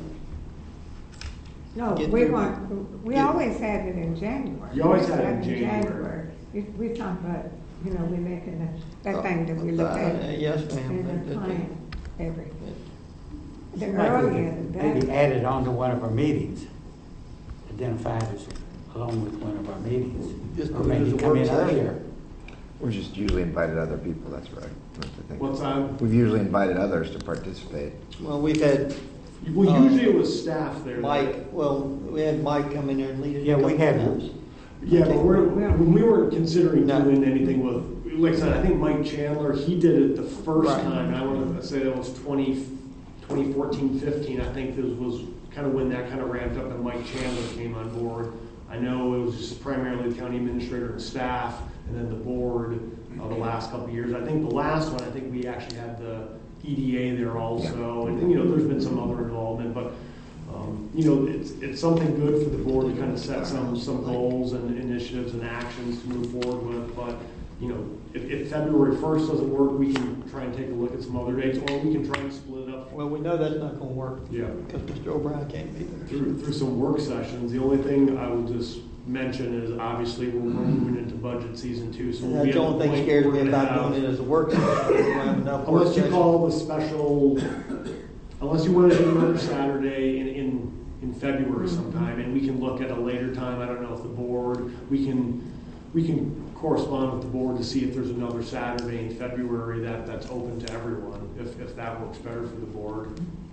No, Get we through- want, we get- always had it in January. You always had it in Not January. We, we talking about, you know, we making that, that thing that we Uh, look uh, at. yes, ma'am. And That- then that- plan everything. The Like we earlier, could the maybe better. add it on to one of our meetings, identified as along with one of our meetings. Just Or put it maybe as a come work in session. earlier. We've just usually invited other people, that's right. That's the thing. What's that? We've usually invited others to participate. Well, we've had Well, Um, usually it was staff there. Mike, well, we had Mike come in there and lead it. a Yeah, we couple had- times. Yeah, but we're, when we weren't considering No. doing anything with, like I said, I think Mike Chandler, he did it the first Right. time, and I want to say that was twenty, twenty fourteen, fifteen, I think this was kind of when that kind of ramped up and Mike Chandler came on board. I know it was just primarily the county administrator and staff, and then the board uh, the last couple of years. I think the last one, I think we actually had the E D A there also, and, you know, there's been some other involvement, but Um, you know, it's, it's something good for the board to kind of set some, some goals and initiatives and actions to move forward with. But, you know, if, if February first doesn't work, we can try and take a look at some other dates, or we can try and split it up Well, we know that's not gonna work. Yeah. Because Mister O'Brien can't be there. through, through some work sessions. The only thing I will just mention is obviously we're we're moving into budget season two, so And we'll be that's at the only thing point scares we're me gonna about have- doing it as a work session. We don't have enough work Unless you sessions. call the special, unless you want to do another Saturday in, in, in February sometime, and we can look at a later time. I don't know if the board, we can, we can correspond with the board to see if there's another Saturday in February that, that's open to everyone, if, if that works better for the board.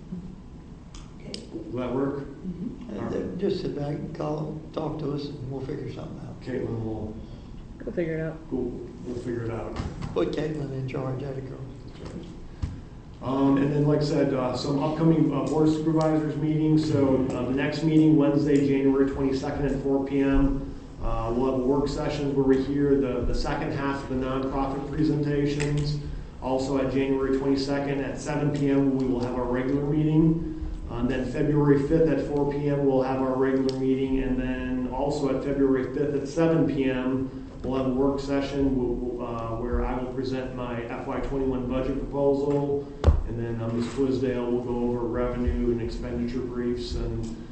Will that work? And then Just sit back and call them, talk to us, and we'll figure something out. Caitlin will, We'll figure it out. we'll, we'll figure it out. Put Caitlin in charge, that'd go. Um, and then, like I said, uh, some upcoming uh, board of supervisors meetings. So uh, the next meeting, Wednesday, January twenty-second at four p m Uh, we'll have a work session where we hear the, the second half of the nonprofit presentations. Also at January twenty-second at seven p m we will have our regular meeting. Uh, and then February fifth at four p m we'll have our regular meeting. And then also at February fifth at seven p m we'll have a work session we'll, we'll, uh, where I will present my F Y twenty-one budget proposal. And then um, Miz Twisdale will go over revenue and expenditure briefs, and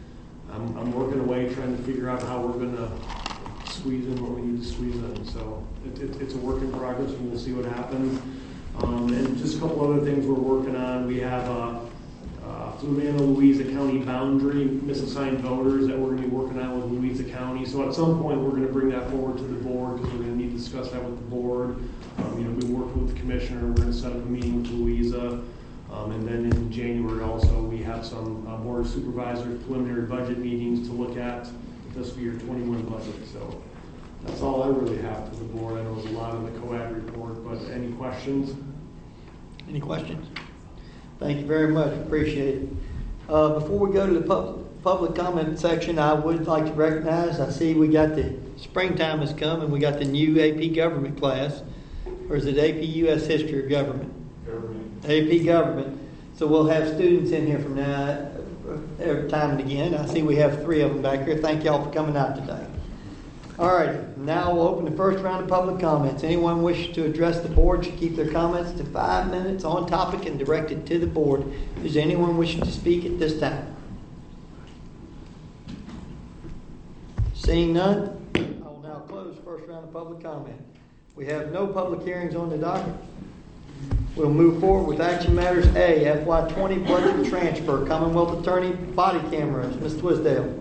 I'm, I'm working away trying to figure out how we're gonna squeeze in what we need to squeeze in. So it, it, it's a work in progress, and we'll see what happens. Um, and just a couple other things we're working on. We have uh, uh, Fluvanna Louisa County boundary misassigned voters that we're going to be working on with Louisa County. So at some point we're going to bring that forward to the board because we're going to need to discuss that with the board. Um, you know, we worked with the commissioner. We're going to set up a meeting with Louisa. Um, and then in January also we have some uh, board of supervisors preliminary budget meetings to look at the fiscal year twenty-one budget. So that's all I really have to the board. I know there's a lot in the COAD report, but any questions? Any questions? Thank you very much. Appreciate it. Uh, before we go to the pub- public comment section, I would like to recognize, I see we got the springtime has come and we got the new A P government class. Or is it A P U S History or Government? Government. A P Government. So we'll have students in here from now every time and again. I see we have three of them back here. Thank y'all for coming out today. All right, now we'll open the first round of public comments. Anyone wish to address the board should keep their comments to five minutes on topic and directed to the board. Is anyone wishing to speak at this time? Seeing none, I will now close the first round of public comment. We have no public hearings on the docket. We'll move forward with action matters A, F Y twenty budget transfer, Commonwealth Attorney body cameras. Miz Twisdale.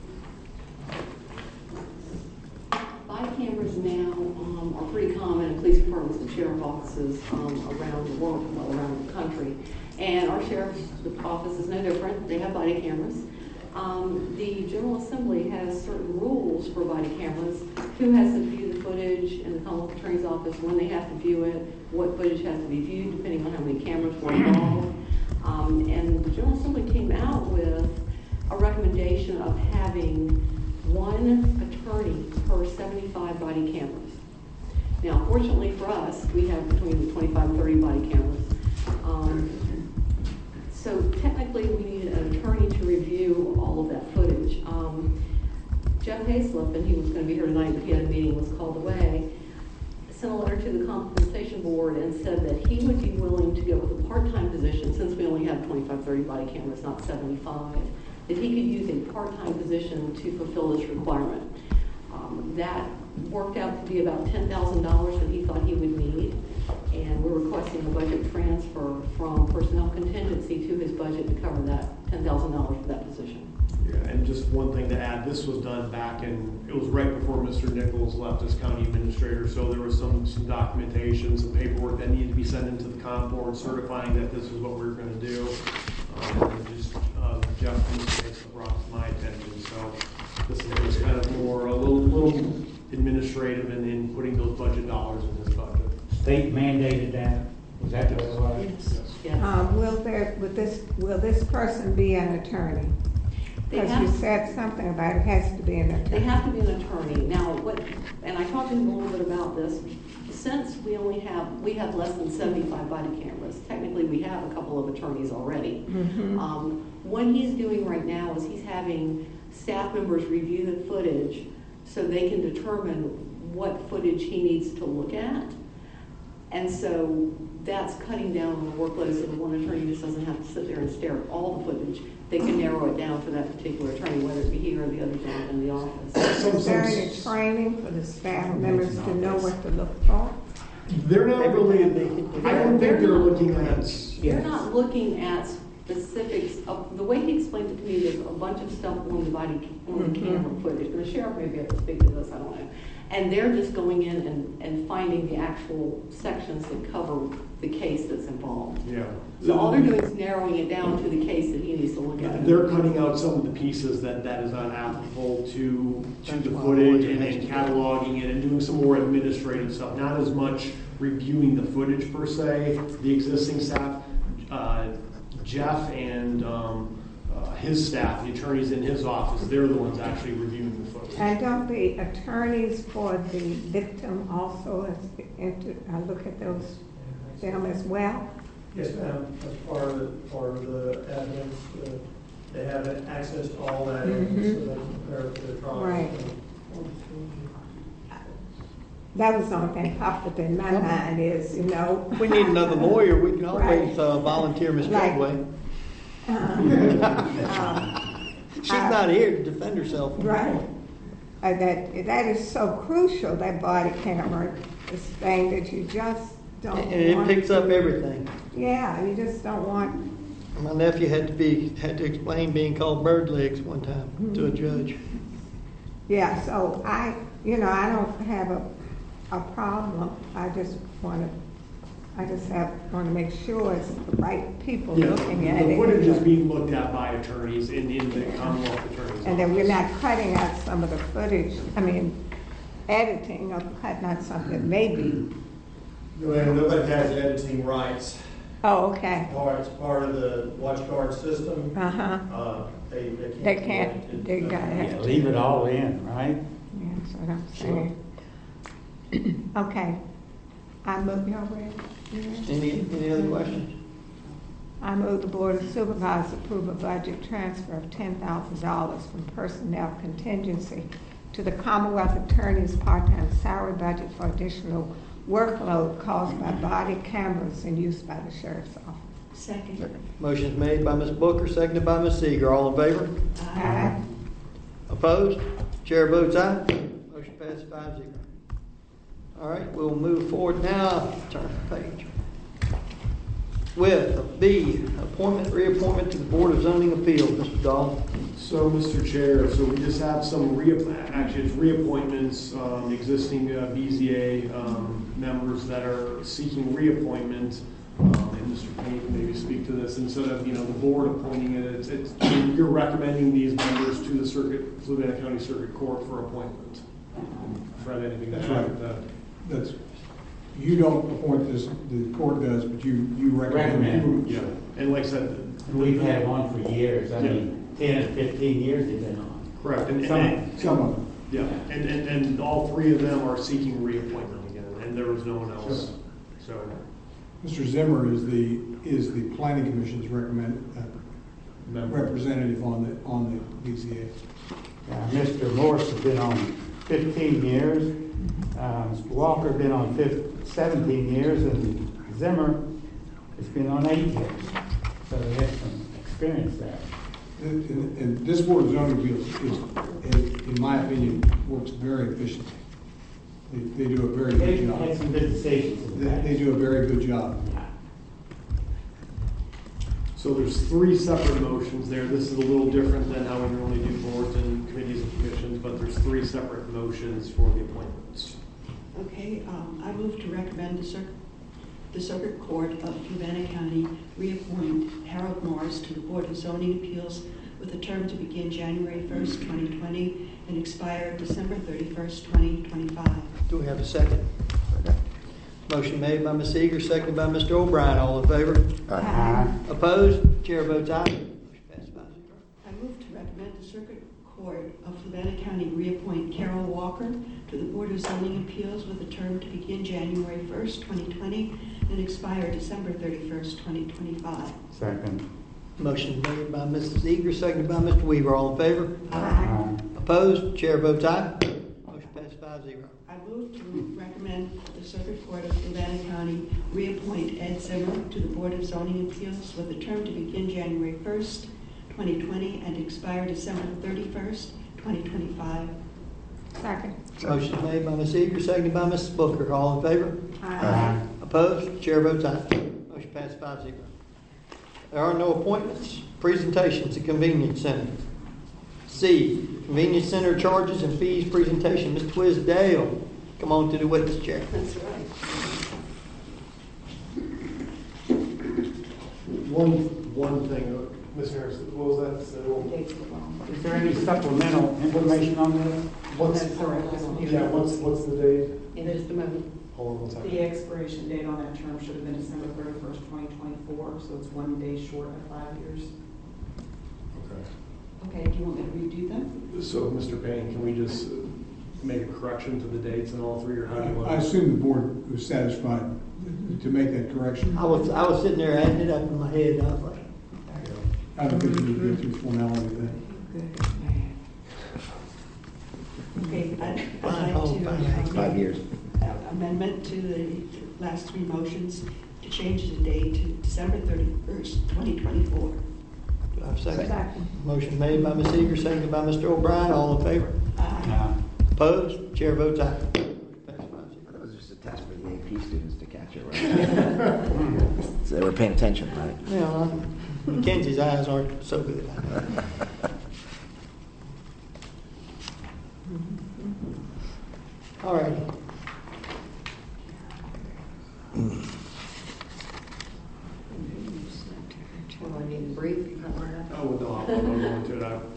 Body cameras now um, are pretty common in police departments and sheriff offices um, around the world, well, around the country. And our sheriff's office is no different. They have body cameras. Um, the General Assembly has certain rules for body cameras. Who has to view the footage in the Commonwealth Attorney's Office, when they have to view it, what footage has to be viewed, depending on how many cameras were involved. Um, and the General Assembly came out with a recommendation of having one attorney per seventy-five body cameras. Now, fortunately for us, we have between twenty-five and thirty body cameras. Um, so technically, we need an attorney to review all of that footage. Um, Jeff Hayslip, and he was going to be here tonight, but he had a meeting, was called away, sent a letter to the compensation board and said that he would be willing to go with a part-time position, since we only have twenty-five, thirty body cameras, not seventy-five, that he could use a part-time position to fulfill this requirement. Um, that worked out to be about ten thousand dollars that he thought he would need, and we're requesting a budget transfer from personnel contingency to his budget to cover that ten thousand dollars for that position. Yeah, and just one thing to add, this was done back in, it was right before Mister Nichols left as county administrator, so there was some, some documentation, some paperwork that needed to be sent into the comp board certifying that this is what we were going to do. Um, and just uh, Jeff in this case brought to my attention, so this is just kind of more, a little, little administrative and in putting those budget dollars in his budget. State mandated that. Was that what it was? Yes. Yes. Um, will there, will this, will this person be an attorney? They Because have- you said something about it has to be an attorney. They have to be an attorney. Now, what, and I talked to him a little bit about this. Since we only have, we have less than seventy-five body cameras, technically we have a couple of attorneys already. Mhm. Um, what he's doing right now is he's having staff members review the footage so they can determine what footage he needs to look at. And so that's cutting down on the workload so the one attorney just doesn't have to sit there and stare at all the footage. They can narrow it down for that particular attorney, whether it be he or the other gentleman in the office. Is there any training for the staff members to know what to look for? They're not really, I don't think they're looking at. They're not looking at specifics of, the way he explained it to me, there's a bunch of stuff on the body, on the camera footage, but the sheriff may be able to speak to this, I don't know. And they're just going in and, and finding the actual sections that cover the case that's involved. Yeah. So all they're doing is narrowing it down to the case that he needs to look at. They're cutting out some of the pieces that, that is not applicable to, to the footage and then cataloging it and doing some more administrative stuff. Not as much reviewing the footage per se. The existing staff, uh, Jeff and um, uh, his staff, the attorneys in his office, they're the ones actually reviewing the footage. And don't the attorneys for the victim also as, into, uh, look at those them as well? Yes, ma'am. That's part of the, part of the evidence. Uh, they have access to all that evidence Mhm. so they can prepare for the trial. Right. That was the only thing popped up in my mind is, you know. If we need another lawyer, we can always Right. uh, volunteer Miz Like- Treadway. Um, um, She's Uh, not here to defend herself. Right. Uh, that, that is so crucial, that body camera, this thing that you just don't And it want picks up to- everything. Yeah, you just don't want, My nephew had to be, had to explain being called bird legs one time to a judge. yeah, so I, you know, I don't have a, a problem. I just want to, I just have, want to make sure it's the right people Yeah, looking at the it. footage is being looked at by attorneys in, in the Commonwealth Attorney's And then we're Office. not cutting out some of the footage, I mean, editing or cutting out something that may be. Joanne, nobody has editing rights. Oh, okay. Part, it's part of the watch guard system. Uh-huh. Uh, they, they can't. They can't, do it. they got Yeah, it. leave it all in, right? Yeah, that's what I'm saying. Okay. I move, y'all ready? Yeah. Any, any other questions? I move the Board of Supervisors approve a budget transfer of ten thousand dollars from personnel contingency to the Commonwealth Attorney's part-time salary budget for additional workload caused by body cameras in use by the Sheriff's Office. Second. Motion's made by Miz Booker, seconded by Miz Seeger. All in favor? Aye. Opposed? Chair votes aye. Motion passes five zero. All right, we'll move forward now. Turn the page. With B, appointment, reappointment to the Board of Zoning Appeals. Mister Dahl. So, Mister Chair, so we just have some rea, actually it's reappointments, um, existing uh, B Z A um, members that are seeking reappointment. Um, and Mister Payne can maybe speak to this. Instead of, you know, the board appointing it, it's, it's, you're recommending these members to the circuit, Fluvanna County Circuit Court for appointment. Fred, anything to That's add right. to that? That's, you don't appoint this, the court does, but you, you recommend. Recommend. Yeah, and like I said. And we've had one for years, I mean, ten or fifteen years they've been on. Correct, and, Some, and, Some of them. yeah, and, and, and all three of them are seeking reappointment again, and there was no one else, so. Mister Zimmer is the, is the planning commission's recommend, uh, member. representative on the, on the B Z A. Uh, Mister Morse has been on fifteen years, uh, Mister Walker been on fif- seventeen years, and Zimmer has been on eight years. So they have some experience there. And, and- and this board of zoning appeals is, is, in my opinion, works very efficiently. They, they do a very good They've had job. some good decisions in the They, past. they do a very good job. Yeah. So there's three separate motions there. This is a little different than how we normally do boards and committees and commissions, but there's three separate motions for the appointments. Okay, um, I move to recommend the circuit, the Circuit Court of Fluvanna County reappoint Harold Morris to the Board of Zoning Appeals with a term to begin January first, twenty twenty, and expire December thirty-first, twenty twenty-five. Do we have a second? Motion made by Miz Seeger, seconded by Mister O'Brien. All in favor? Aye. Opposed? Chair votes aye. Motion passes five zero. I move to recommend the Circuit Court of Fluvanna County reappoint Carol Walker to the Board of Zoning Appeals with a term to begin January first, twenty twenty, and expire December thirty-first, twenty twenty-five. Second. Motion made by Missus Eager, seconded by Mister Weaver. All in favor? Aye. Opposed? Chair votes aye. Motion passes five zero. I move to recommend the Circuit Court of Fluvanna County reappoint Ed Zimmer to the Board of Zoning Appeals with a term to begin January first, twenty twenty, and expire December thirty-first, twenty twenty-five. Second. Motion made by Miz Eager, seconded by Missus Booker. All in favor? Aye. Opposed? Chair votes aye. Motion passes five zero. There are no appointments. Presentations at Convenience Center. C, Convenience Center charges and fees presentation. Mister Twisdale, come on to the witness chair. That's right. One, one thing, uh, Miz Harris, what was that? So, Is there any supplemental information on this? What's, That's correct. This will be- yeah, what's, what's the date? In just a moment. Hold on one second. The expiration date on that term should have been December thirty-first, twenty twenty-four, so it's one day short of five years. Okay. Okay, do you want me to redo them? So, Mister Payne, can we just uh, make a correction to the dates in all three, or how do you want? I assume the board was satisfied to make that correction. I was, I was sitting there adding it up in my head, and I was like, I don't think we need to go through formality then. Okay, I'd I'd Fine, like hold, to fine, uh, thanks. Five years. uh, amendment to the last three motions to change the date to December thirty-first, twenty twenty-four. do I I have a second? Second. Motion made by Miz Eager, seconded by Mister O'Brien. All in favor? Uh, Opposed? Chair votes aye. That was just a test for the A P students to catch it, right? So they were paying attention, right? Yeah, well, Mackenzie's eyes aren't so good. All right. Well, I need to breathe. Oh, no, I'll I'll go into it. I-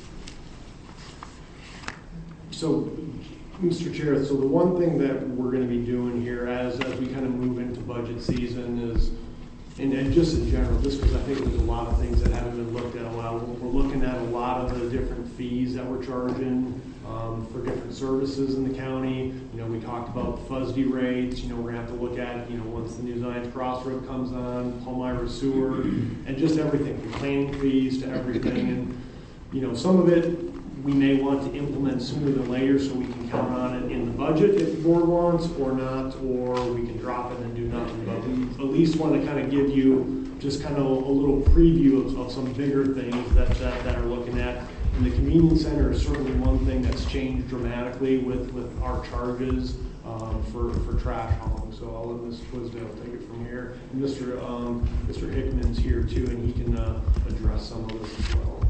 So, Mister Chair, so the one thing that we're gonna be doing here as, as we kind of move into budget season is, and, and just in general, just because I think there's a lot of things that haven't been looked at in a while, we're we're looking at a lot of the different fees that we're charging, um, for different services in the county. You know, we talked about F U S D rates, you know, we're gonna have to look at, you know, once the new Zions Crossroad comes on, Palmyra Sewer, and just everything, from planning fees to everything. And, you know, some of it, we may want to implement sooner than later, so we can count on it in the budget if the board wants, or not, or we can drop it and do nothing. But we at least want to kind of give you just kind of a little preview of, of some bigger things that, that, that are looking at. And the convenience center is certainly one thing that's changed dramatically with, with our charges um, for, for trash hauling. So I'll let Miz Twisdale take it from here. And Mister Um, Mister Hickman's here too, and he can uh, address some of this as well.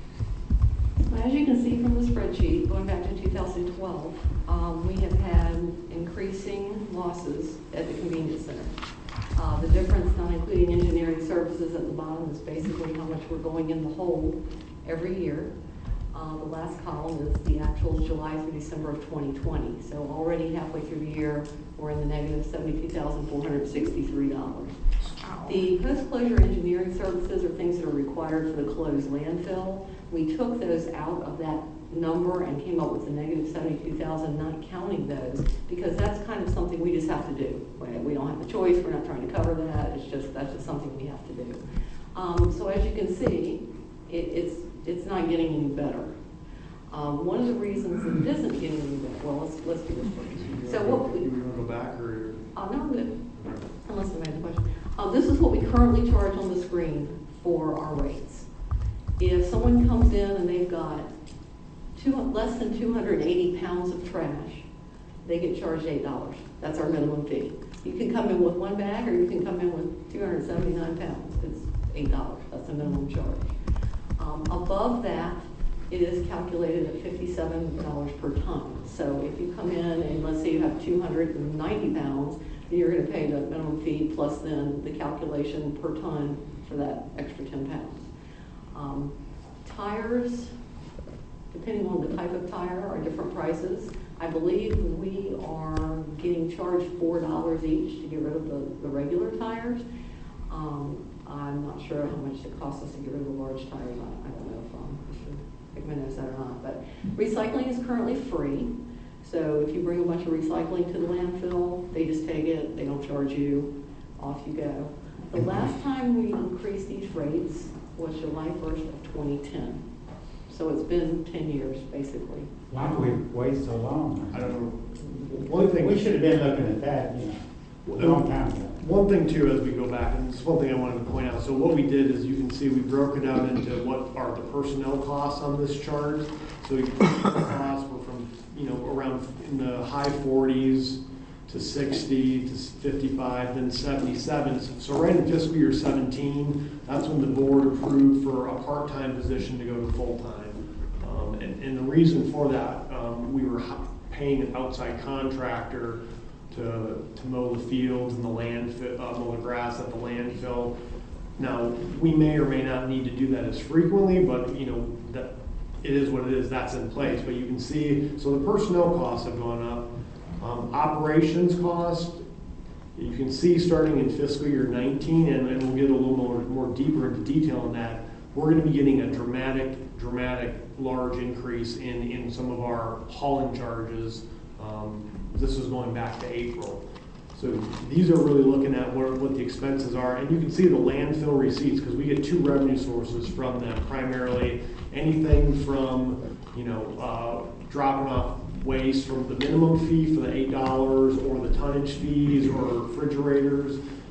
As you can see from the spreadsheet, going back to two thousand twelve, um, we have had increasing losses at the convenience center. Uh, the difference, not including engineering services at the bottom, is basically how much we're going in the hole every year. Uh, the last column is the actual July through December of twenty twenty. So already halfway through the year, we're in the negative seventy-two thousand four hundred sixty-three dollars. The post-closure engineering services are things that are required for the closed landfill. We took those out of that number and came up with the negative seventy-two thousand, not counting those, because that's kind of something we just have to do. We don't have a choice, we're not trying to cover that, it's just, that's just something we have to do. Um, so as you can see, it, it's, it's not getting any better. Um, one of the reasons it isn't getting any better, well, let's, let's do this first. So what we, you want to go back or? uh, no, I'm good, unless somebody has a question. Uh, this is what we currently charge on the screen for our rates. If someone comes in and they've got two, less than two hundred eighty pounds of trash, they get charged eight dollars. That's our minimum fee. You can come in with one bag or you can come in with two hundred seventy-nine pounds. It's eight dollars. That's the minimum charge. Um, above that, it is calculated at fifty-seven dollars per ton. So if you come in and let's say you have two hundred ninety pounds, then you're going to pay the minimum fee plus then the calculation per ton for that extra ten pounds. Um, tires, depending on the type of tire, are different prices. I believe we are getting charged four dollars each to get rid of the, the regular tires. Um, I'm not sure how much it costs us to get rid of the large tires. I, I don't know if um, Mister Hickman knows that or not. But recycling is currently free. So if you bring a bunch of recycling to the landfill, they just take it, they don't charge you, off you go. The last time we increased these rates was July first of twenty ten. So it's been ten years, basically. Why do we wait so long? I don't know. One thing. We should have been looking at that, you know, a long time ago. One thing too, as we go back, and this is one thing I wanted to point out. So what we did is you can see we broke it out into what are the personnel costs on this chart. So you can see the costs were from, you know, around in the high forties to sixty to fifty-five, then seventy-seven. So right in fiscal year seventeen, that's when the board approved for a part-time position to go to full-time. Um, and, and the reason for that, um, we were paying an outside contractor to, to mow the fields and the landfill, uh, mow the grass at the landfill. Now, we may or may not need to do that as frequently, but you know, that it is what it is, that's in place. But you can see, so the personnel costs have gone up. Um, operations cost, you can see starting in fiscal year nineteen, and, and we'll get a little more, more deeper into detail on that, we're going to be getting a dramatic, dramatic large increase in, in some of our hauling charges. Um, this is going back to April. So these are really looking at what, what the expenses are, and you can see the landfill receipts, because we get two revenue sources from them, primarily anything from, you know, uh, dropping off waste from the minimum fee for the eight dollars or the tonnage fees or refrigerators.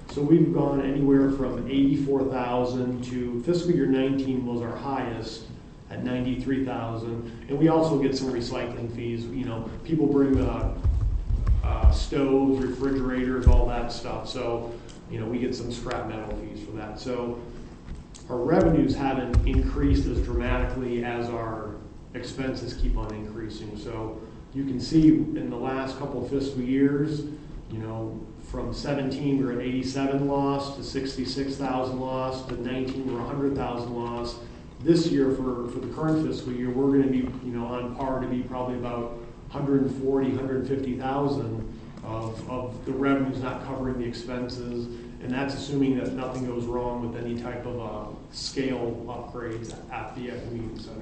So we've gone anywhere from eighty-four thousand to fiscal year nineteen was our highest at ninety-three thousand. And we also get some recycling fees. You know, people bring uh, uh, stoves, refrigerators, all that stuff. So, you know, we get some scrap metal fees for that. So our revenues haven't increased as dramatically as our expenses keep on increasing. So you can see in the last couple of fiscal years, you know, from seventeen, we were at eighty-seven lost, to sixty-six thousand lost, to nineteen, we're one hundred thousand lost. This year, for, for the current fiscal year, we're gonna be, you know, on par to be probably about one hundred forty, one hundred fifty thousand of, of the revenues not covering the expenses. And that's assuming that nothing goes wrong with any type of uh, scale upgrades at the uh, community center.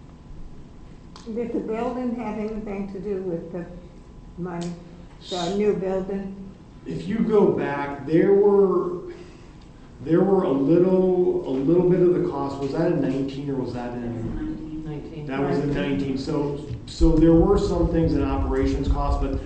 Did the building have anything to do with the money, the new building? If you go back, there were there were a little a little bit of the cost. Was that in nineteen or was that in nineteen? That was in nineteen. So so there were some things in operations costs, but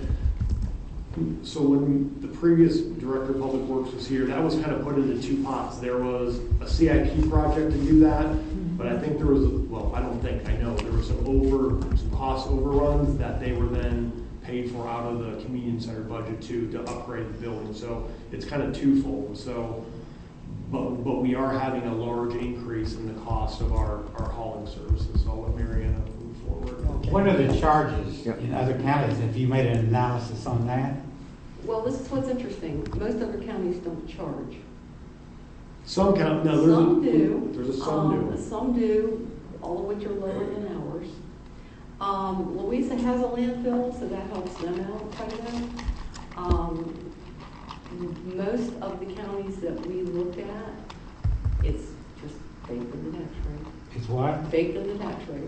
so when the previous director of public works was here, that was kind of put into two pots. There was a C I P project to do that, but I think there was, well, I don't think, I know, there were some over, some cost overruns that they were then paid for out of the community center budget too, to upgrade the building. So it's kind of twofold. So, but, but we are having a large increase in the cost of our, our hauling services. So I'll let Mariana move forward. What are the charges Yep. in other counties? Have you made an analysis on that? Well, this is what's interesting. Most other counties don't charge. Some count, no, there's Some a, do. there's a some Um, do. Some do, all of which are lower than ours. Um, Louisa has a landfill, so that helps them out quite a bit. Um, m- most of the counties that we looked at, it's just baked in the tax rate. It's what? Baked in the tax rate.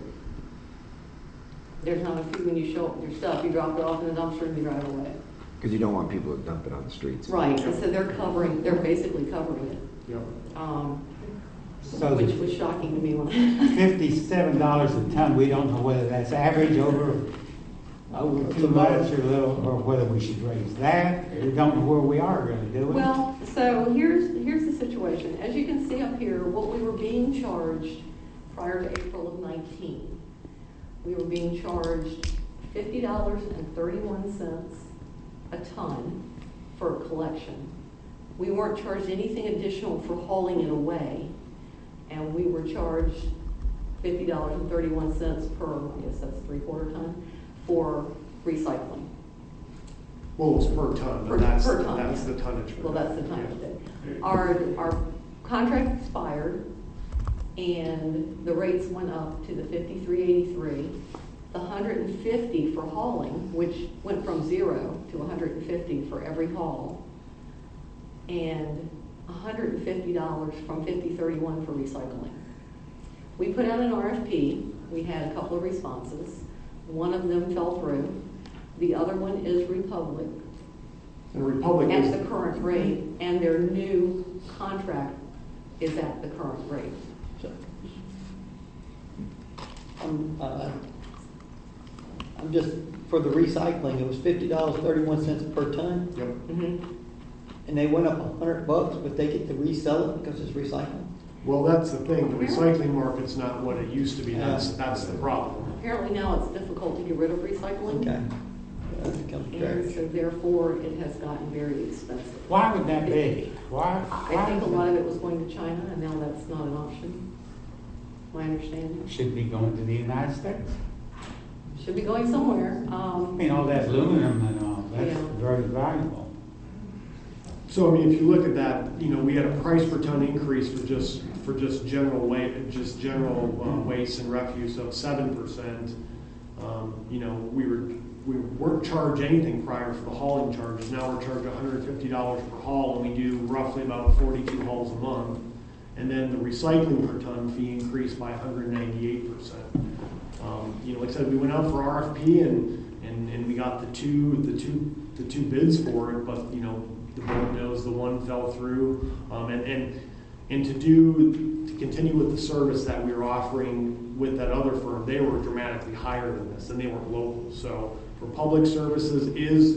There's not a fee when you show up with your stuff, you drop it off in the dumpster and you drive away. Because you don't want people to dump it on the streets. Right, and so they're covering, they're basically covering it. Yep. Um, So which the was shocking to me when I. fifty-seven dollars a ton, we don't know whether that's average over, over too much or little, or whether we should raise that. We don't know where we are really, do we? Well, so here's, here's the situation. As you can see up here, what we were being charged prior to April of nineteen, we were being charged fifty dollars and thirty-one cents a ton for collection. We weren't charged anything additional for hauling it away, and we were charged fifty dollars and thirty-one cents per, I guess that's three-quarter ton, for recycling. Well, it's per ton, Per- but that's, per ton, that's yeah. the tonnage. for Well, that. that's the tonnage Yeah. bit. Our, our contract expired, and the rates went up to the fifty-three eighty-three. The one hundred fifty for hauling, which went from zero to one hundred fifty for every haul, and one hundred fifty dollars from fifty thirty-one for recycling. We put out an R F P. We had a couple of responses. One of them fell through. The other one is Republic, And Republic at is, the current rate, and their new contract is at the current rate. I'm, uh, I'm just, for the recycling, it was fifty dollars, thirty-one cents per ton, yep. Mhm. and they went up a hundred bucks, but they get to resell it because it's recycling. Well, that's the thing, the recycling market's not what it used to be, that's, that's the problem. Apparently now it's difficult to get rid of recycling. Okay. That becomes And trash. so therefore, it has gotten very expensive. Why would that be? Why? I why think a would lot that- of it was going to China, and now that's not an option. My understanding. Should be going to the United States. Should be going somewhere. I Um, mean, all that aluminum and all, that's Yeah. very valuable. So, I mean, if you look at that, you know, we had a price per ton increase for just, for just general wa, just general uh, waste and refuse of seven percent. Um, you know, we were, we weren't charged anything prior for the hauling charges. Now we're charged one hundred fifty dollars per haul, and we do roughly about forty-two hauls a month. And then the recycling per ton fee increased by one hundred ninety-eight percent. Um, you know, like I said, we went out for R F P and, and, and we got the two, the two, the two bids for it, but, you know, the board knows the one fell through. Um, and, and, and to do, to continue with the service that we were offering with that other firm, they were dramatically higher than this, and they weren't local. So for public services is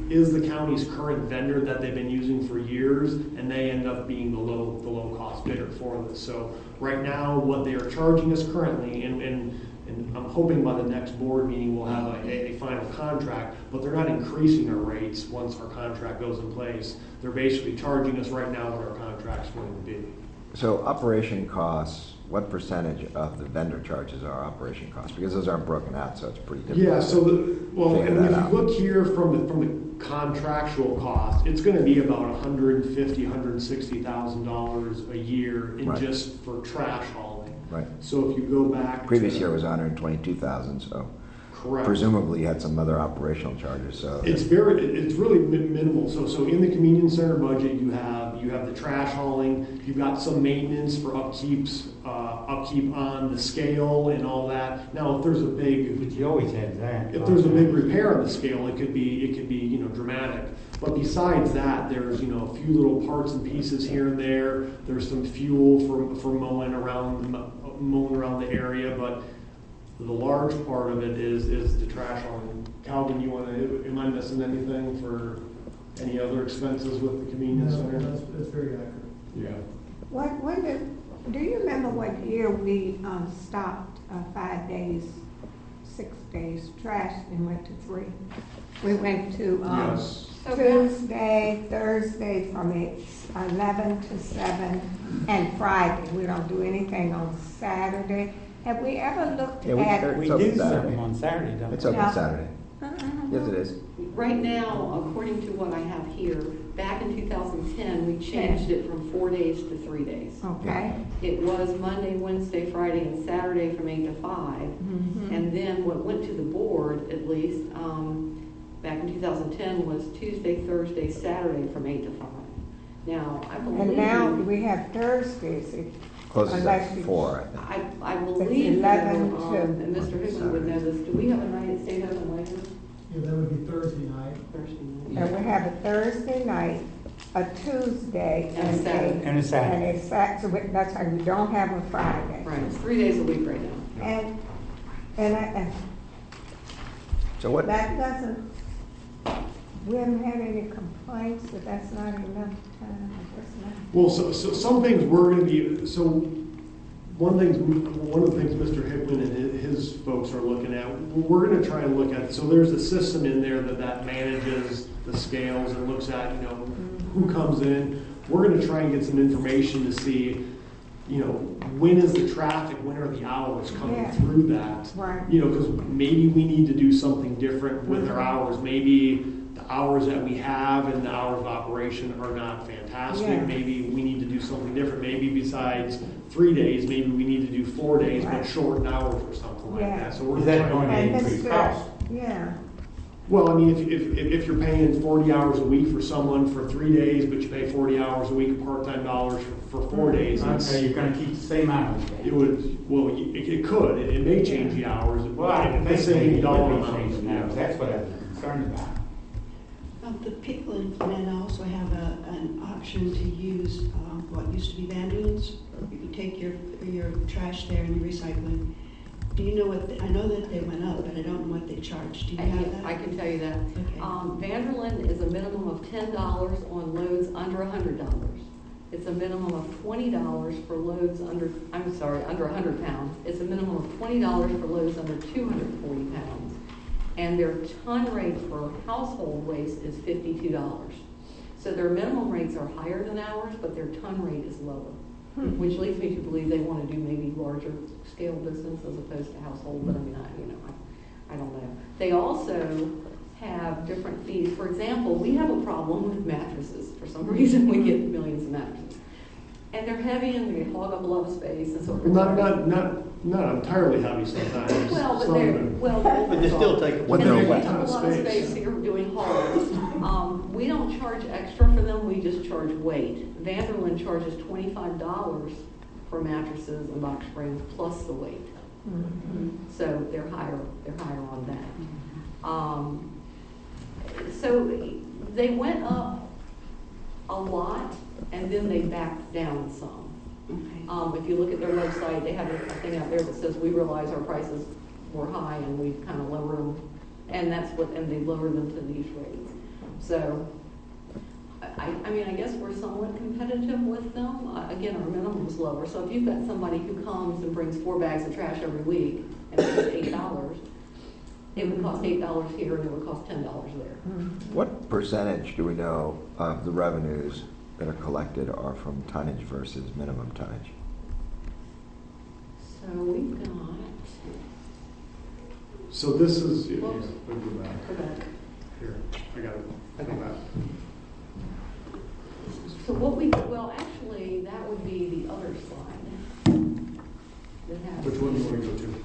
is the county's current vendor that they've been using for years, and they end up being the low, the low-cost bidder for this. So right now, what they are charging us currently, and, and, and I'm hoping by the next board meeting we'll have a, a final contract, but they're not increasing our rates once our contract goes in place. They're basically charging us right now what our contract's going to be. So operation costs, what percentage of the vendor charges are operation costs? Because those aren't broken out, so it's pretty difficult. Yeah, so the, well, Figure and if that you out. look here from the, from the contractual cost, it's gonna be about one hundred fifty, one hundred sixty thousand dollars a year in Right. just for trash hauling. Right. So if you go back. Previous to- year was one hundred twenty-two thousand, so Correct. presumably you had some other operational charges, so. It's very, it- it's really mi- minimal. So, so in the convenience center budget, you have, you have the trash hauling, you've got some maintenance for upkeeps, uh, upkeep on the scale and all that. Now, if there's a big, But you always have that. if there's a big repair on the scale, it could be, it could be, you know, dramatic. But besides that, there's, you know, a few little parts and pieces here and there. There's some fuel for, for mowing around, mowing around the area, but the large part of it is, is the trash hauling. Calvin, you wanna, am I missing anything for any other expenses with the convenience No, center? that's, that's very accurate. Yeah. What, when did, do you remember what year we, um, stopped, uh, five days, six days trash and went to three? We went to, um, Yes. Tuesday, Thursday from eight, eleven to seven, and Friday. We don't do anything on Saturday. Have we ever looked Yeah, we- at? We It's open do Saturday. something on Saturday, don't we? It's open Yeah. Saturday. Uh-uh. Yes, it is. Right now, according to what I have here, back in two thousand ten, we changed it from four days to three days. Okay. It was Monday, Wednesday, Friday, and Saturday from eight to five. Mhm. And then what went to the board, at least, um, back in two thousand ten, was Tuesday, Thursday, Saturday from eight to five. Now, I believe. And now we have Thursdays. It- Closes unless at you- four, I think. I, I believe, though, eleven um, to- and Mister Hickman would know this, do we have a night at State Open later? Yeah, that would be Thursday night. Thursday night? And we have a Thursday night, a Tuesday, And a and Saturday. a, And a Saturday. and a Sat, so we- that's how we don't have a Friday. Right, it's three days a week right now. And, and I, and So what, that doesn't, we haven't had any complaints that that's not enough time, that's not. Well, so, so some things we're gonna be, so one thing, one of the things Mister Hickman and his, his folks are looking at, we're gonna try and look at, so there's a system in there that, that manages the scales and looks at, you know, who comes in. We're gonna try and get some information to see, you know, when is the traffic, when are the hours coming Yeah. through that? Right. You know, because maybe we need to do something different with our hours. Maybe the hours that we have and the hours of operation are not fantastic. Yeah. Maybe we need to do something different. Maybe besides three days, maybe we need to do four days, but Right. shorten hours or something like Yeah. that. So we're Is that trying- going to And increase Mister cost? Yeah, Well, I mean, if, if, if you're paying forty hours a week for someone for three days, but you pay forty hours a week of part-time dollars for, for four days, it's, So you're gonna keep the same hours it then? would, well, it, it could. It, it may change the hours. Well, I the think same maybe it dollar would be amount. changing hours. That's what I'm concerned about. Um, The people in Flamanna also have a, an option to use um, what used to be Vanderlyn's. You can take your, your trash there and your recycling. Do you know what, the- I know that they went up, but I don't know what they charge. Do you I have can, that? I can tell you that. Okay. Um, Vanderlyn is a minimum of ten dollars on loads under a hundred dollars. It's a minimum of twenty dollars for loads under, I'm sorry, under a hundred pounds. It's a minimum of twenty dollars for loads under two hundred and forty pounds. And their ton rate for household waste is fifty-two dollars. So their minimum rates are higher than ours, but their ton rate is lower. Which leads me to believe they want to do maybe larger scale business as opposed to household, but I mean, I, you know, I, I don't know. They also have different fees. For example, we have a problem with mattresses. For some reason, we get millions of mattresses. And they're heavy and they hog up a lot of space and so forth. Not, not, not, not entirely heavy sometimes. Well, but Some they're, of them. well. But they still take. When And they're they wet. take up a lot of Space. space, so you're doing hauls. Um, we don't charge extra for them, we just charge weight. Vanderlyn charges twenty-five dollars for mattresses and box springs plus the weight. So they're higher, they're higher on that. Um, so they went up a lot and then they backed down some. Okay. Um, if you look at their website, they have a thing out there that says, we realize our prices were high and we kind of lowered them. And that's what, and they lowered them to these rates. So, I, I mean, I guess we're somewhat competitive with them. Uh, Again, our minimum's lower, so if you've got somebody who comes and brings four bags of trash every week and it's eight dollars, it would cost eight dollars here and it would cost ten dollars there. What percentage do we know of the revenues that are collected are from tonnage versus minimum tonnage? So we've got, So this is, yeah, Whoops. yeah, go back. go back. Here, I got it. Okay. Go back. So what we, well, actually, that would be the other slide. that has- Which one do you want to go to?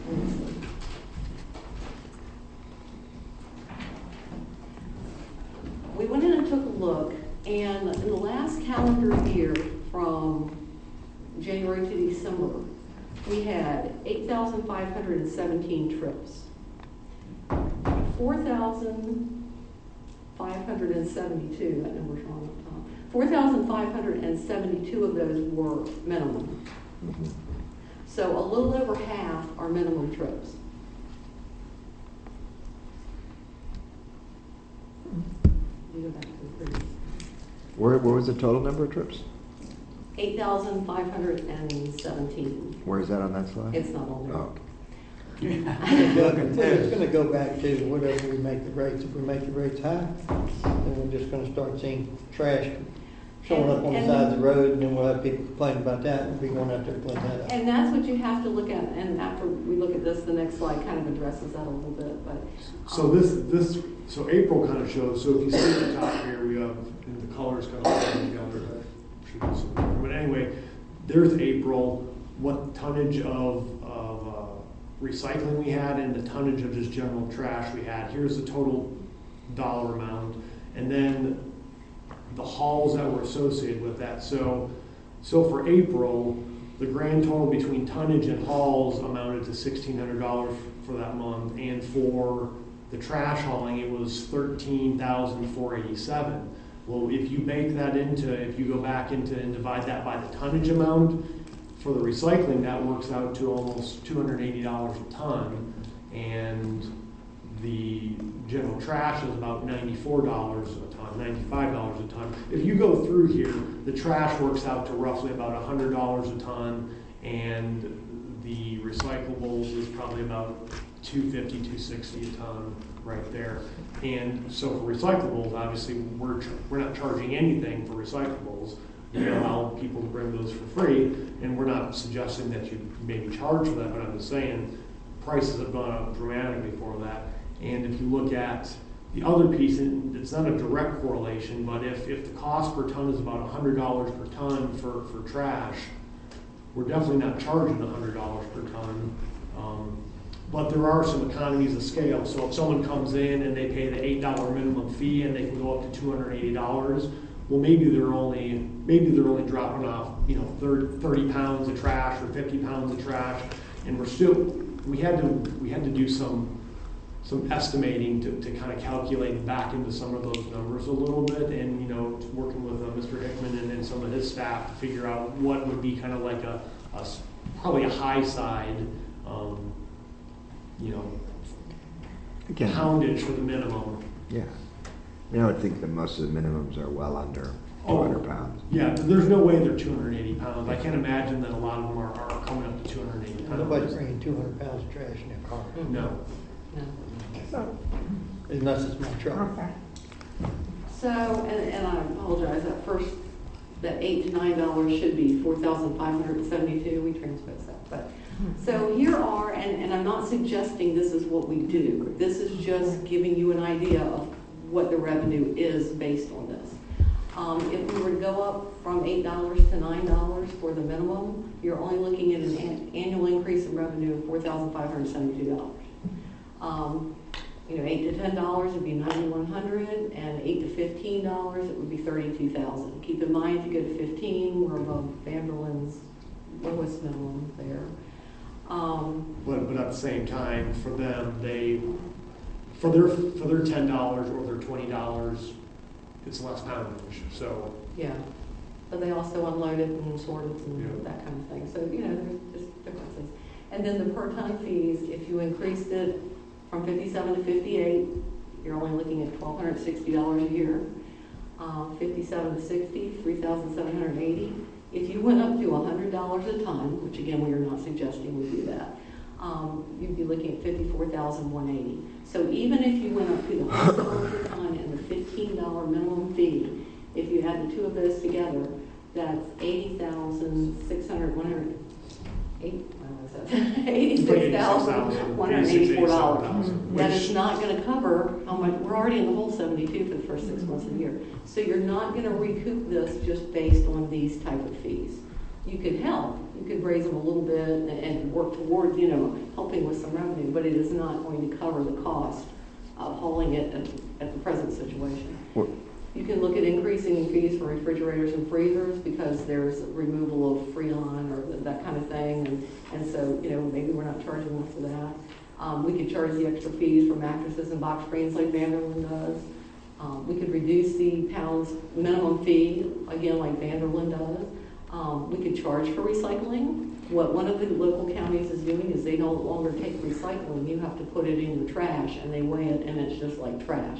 We went in and took a look, and in the last calendar year, from January to December, we had eight thousand five hundred seventeen trips. four thousand five hundred seventy-two, that number's wrong up top. four thousand five hundred seventy-two of those were minimum. Mm-hmm. So a little over half are minimum trips. You go back to the previous. Where, where was the total number of trips? eight thousand five hundred seventeen. Where is that on that slide? It's not on there. Oh, okay. It's gonna go back to whatever we make the rates. If we make the rates high, then we're just gonna start seeing trash showing up on the And- sides of the road, and then we'll have people complaining about that, and we'll be going out there to clean that up. And that's what you have to look at, and after we look at this, the next slide kind of addresses that a little bit, but. So um, this, this, so April kind of shows, so if you see at the top here, we have, and the colors kind of blend together. Should be some- But anyway, there's April, what tonnage of, of uh, recycling we had and the tonnage of just general trash we had. Here's the total dollar amount. And then the hauls that were associated with that. So, so for April, the grand total between tonnage and hauls amounted to sixteen hundred dollars for that month, and for the trash hauling, it was thirteen thousand four hundred eighty-seven dollars. Well, if you bake that into, if you go back into and divide that by the tonnage amount, for the recycling, that works out to almost two hundred eighty dollars a ton, and the general trash is about ninety-four dollars a ton, ninety-five dollars a ton. If you go through here, the trash works out to roughly about one hundred dollars a ton, and the recyclables is probably about two fifty, two sixty a ton right there. And so for recyclables, obviously, we're, ch- we're not charging anything for recyclables. We allow people to bring those for free, and we're not suggesting that you maybe charge for that, but I'm just saying prices have gone up dramatically for that. And if you look at the other piece, and it's not a direct correlation, but if, if the cost per ton is about one hundred dollars per ton for, for trash, we're definitely not charging one hundred dollars per ton. Um, but there are some economies of scale. So if someone comes in and they pay the eight dollar minimum fee and they can go up to two hundred eighty dollars, well, maybe they're only maybe they're only dropping off, you know, thirty pounds of trash or fifty pounds of trash, and we're still we had to we had to do some some estimating to, to kind of calculate back into some of those numbers a little bit, and you know, working with uh, Mister Hickman and, and some of his staff to figure out what would be kind of like a, a s- probably a high side, um, you know, Again, poundage for the minimum. yeah. I mean, I would think that most of the minimums are well under Oh. two hundred pounds. Yeah, there's no way they're two hundred eighty pounds. I can't imagine that a lot of them are, are coming up to two hundred eighty pounds. Nobody's bringing two hundred pounds of trash in their car. No. No. Unless it's my truck. Okay. So, and, and I apologize, at first, that eight to nine dollars should be four thousand five hundred seventy-two, we transposed that, but. So here are, and, and I'm not suggesting this is what we do, this is just giving you an idea of what the revenue is based on this. Um, if we were to go up from eight dollars to nine dollars for the minimum, you're only looking at an, an annual increase in revenue of four thousand five hundred seventy-two dollars. Um, you know, eight to ten dollars would be ninety-one hundred, and eight to fifteen dollars, it would be thirty-two thousand. Keep in mind, if you go to fifteen, we're above Vanderland's lowest minimum there. Um, But, but at the same time, for them, they, for their, for their ten dollars or their twenty dollars, it's less poundage, so. yeah, but they also unload it and sort it and Yeah. that kind of thing. So, you know, there's just differences. And then the per ton fees, if you increased it from fifty-seven to fifty-eight, you're only looking at twelve hundred sixty dollars a year. Um, fifty-seven to sixty, three thousand seven hundred eighty. If you went up to one hundred dollars a ton, which again, we are not suggesting we do that, um, you'd be looking at fifty-four thousand one hundred eighty. So even if you went up to the one hundred dollars a ton and the fifteen dollars minimum fee, if you add the two of those together, that's eighty thousand six hundred, one hundred, eight, eighty-six thousand one hundred eighty-four dollars. That is not going to cover how much, we're already in the whole seventy-two for the first six months of the year. So you're not going to recoup this just based on these type of fees. You could help, you could raise them a little bit and, and work toward, you know, helping with some revenue, but it is not going to cover the cost of hauling it at, at the present situation. What? You can look at increasing in fees for refrigerators and freezers because there's removal of Freon or th- that kind of thing. And, and so, you know, maybe we're not charging them for that. Um, we could charge the extra fees for mattresses and box springs like Vanderlyn does. Um, we could reduce the pounds minimum fee, again, like Vanderlyn does. Um, we could charge for recycling. What one of the local counties is doing is they no longer take recycling. You have to put it in the trash and they weigh it and it's just like trash.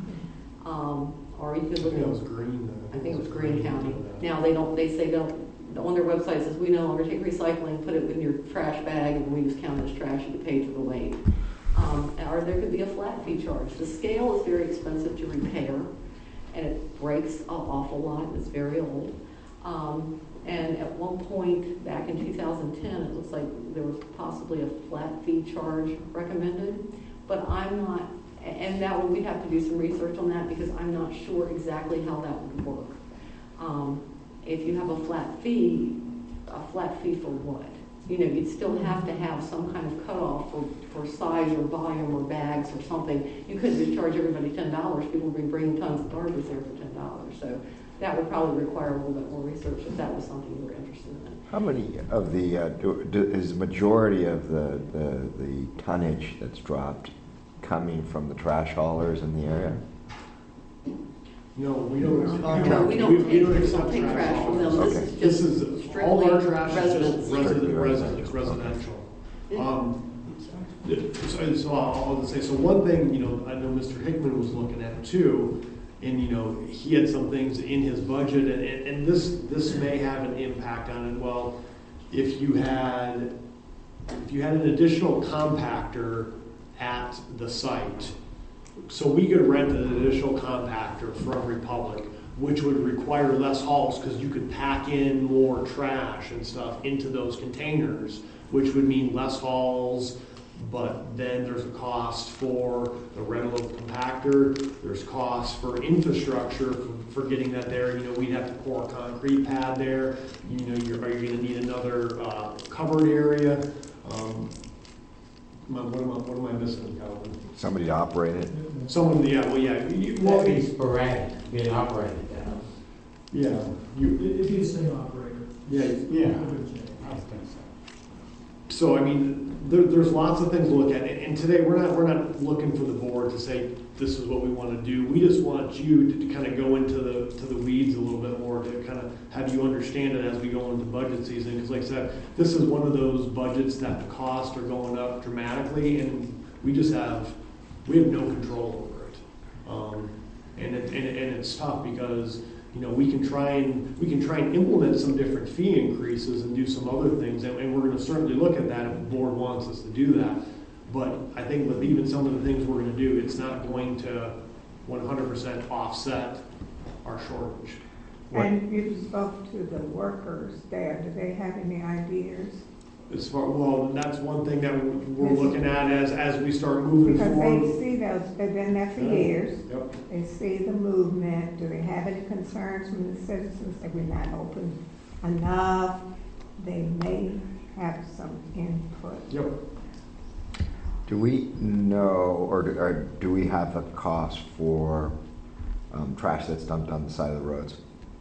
Um, Or you could I look think at, it was Green. though. I think it was Greene County. Now, they don't, they say don't, on their website says, we no longer take recycling, put it in your trash bag, and we just count it as trash, you get paid for the weight. Um, or there could be a flat fee charge. The scale is very expensive to repair, and it breaks an awful lot, and it's very old. Um, and at one point, back in two thousand ten, it looks like there was possibly a flat fee charge recommended, but I'm not, and that one, we'd have to do some research on that because I'm not sure exactly how that would work. Um, if you have a flat fee, a flat fee for what? You know, you'd still have to have some kind of cutoff for, for size or volume or bags or something. You couldn't just charge everybody ten dollars. People would be bringing tons of garbage there for ten dollars. So that would probably require a little bit more research if that was something you were interested in. How many of the, uh, do, do, is the majority of the, the, the tonnage that's dropped coming from the trash haulers in the area? No, we don't. No, we don't take, we accept don't take trash from them. Okay. This is This just is, all our strictly trash is residents. just resident, Strictly residents, residential. residential. Um, so, so I'll, I'll just say, so one thing, you know, I know Mister Hickman was looking at too, and, you know, he had some things in his budget, and, and, and this, this may have an impact on it. Well, if you had, if you had an additional compactor at the site, so we could rent an additional compactor from Republic, which would require less hauls because you could pack in more trash and stuff into those containers, which would mean less hauls, but then there's a cost for the rental of the compactor, there's costs for infrastructure for, for getting that there. You know, we'd have to pour a concrete pad there. You know, you're, are you going to need another uh, covered area? Um, What am I, what am I missing, Calvin? Somebody to operate it? Someone, yeah, well, yeah, you, well, Well, be sporadic, being operated. uh, yeah, you, It'd be the same operator. yeah. Yeah, I was gonna say. So, I mean, there, there's lots of things to look at, and, and today, we're not, we're not looking for the board to say, this is what we want to do. We just want you to, to kind of go into the, to the weeds a little bit more, to kind of have you understand it as we go into budget season, because like I said, this is one of those budgets that the costs are going up dramatically, and we just have, we have no control over it. Um, and it, and, it, and it's tough because, you know, we can try and we can try and implement some different fee increases and do some other things, and, and we're going to certainly look at that if the board wants us to do that. But I think with even some of the things we're going to do, it's not going to one hundred percent offset our shortage. And you spoke to the workers there. Do they have any ideas? As far, well, that's one thing that we're looking at as as we start moving Because forward. they see those, they've been there for Yeah. years. Yep. They see the movement. Do they have any concerns from the citizens that we're not open enough? They may have some input. Yep. Do we know, or do, or do we have a cost for um, trash that's dumped on the side of the roads?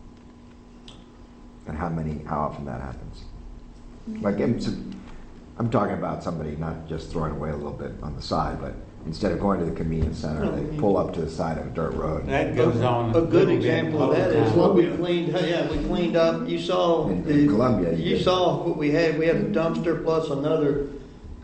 And how many, how often that happens? Like, I'm, I'm talking about somebody not just throwing away a little bit on the side, but instead of going to the convenience center, they pull up to the side of a dirt road. That goes on. A good little bit example all of the that is time. what we cleaned, yeah, we cleaned up, you saw. In- the- in Columbia, you You did. saw what we had, we had a dumpster plus another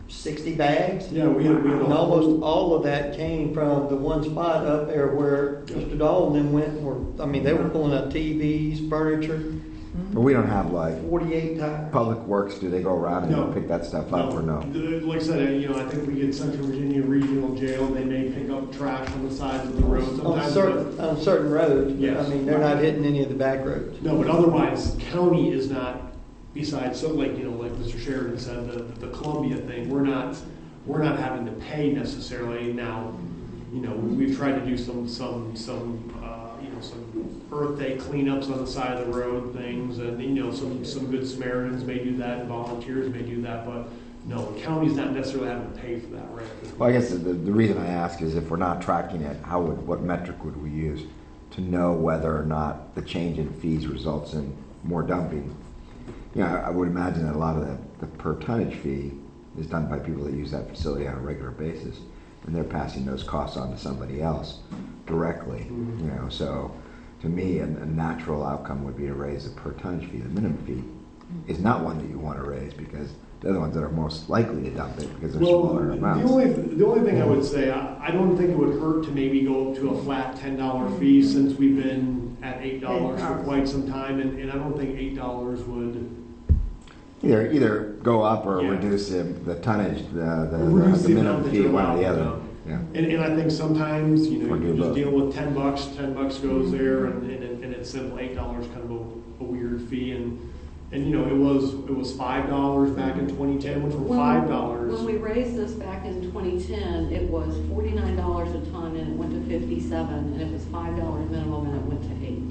sixty bags. Yeah, we had, we had. And almost all of that came from the one spot up there where Mister Dahl and them went, and were, I mean, they were pulling out T Vs, furniture, But we don't have like, forty-eight tires. Public Works, do they go around No. and pick that stuff up or no? The- Like I said, you know, I think we get Central Virginia Regional Jail, they may pick up trash on the sides of the road On sometimes. certain, on certain roads, but Yes. I mean, they're not hitting any of the back roads. No, but otherwise, county is not, besides, so like, you know, like Mister Sheridan said, the, the Columbia thing, we're not, we're not having to pay necessarily. Now, you know, we've tried to do some, some, some, uh, you know, some Earth Day cleanups on the side of the road things, and, you know, some, some good Samaritans may do that, and volunteers may do that, but no, the county's not necessarily having to pay for that, right? Well, I guess the, the reason I ask is if we're not tracking it, how would, what metric would we use to know whether or not the change in fees results in more dumping? You know, I would imagine that a lot of the, the per tonnage fee is done by people that use that facility on a regular basis, and they're passing those costs on to somebody else directly. Mhm. You know, so to me, a, a natural outcome would be to raise the per tonnage fee. The minimum fee is not one that you want to raise because they're the ones that are most likely to dump it because they're Well, smaller the amounts. only, the only thing I would say, I, I don't think it would hurt to maybe go up to a flat ten dollar fee since we've been at eight dollars for quite some time, and, and I don't think eight dollars would. Either, either go up or Yeah. reduce the, the tonnage, the, the, Reduce the the minimum amount that fee, you're one or the allowed to other. dump. Yeah. And, and I think sometimes, you know, Or you do can just both. deal with ten bucks, ten bucks goes there, and, and, it, and it's simple, eight dollars kind of a, a weird fee, and, and, you know, it was, it was five dollars back in twenty ten, went from When- five dollars. When we raised this back in twenty ten, it was forty-nine dollars a ton and it went to fifty-seven, and it was five dollars minimum and it went to eight.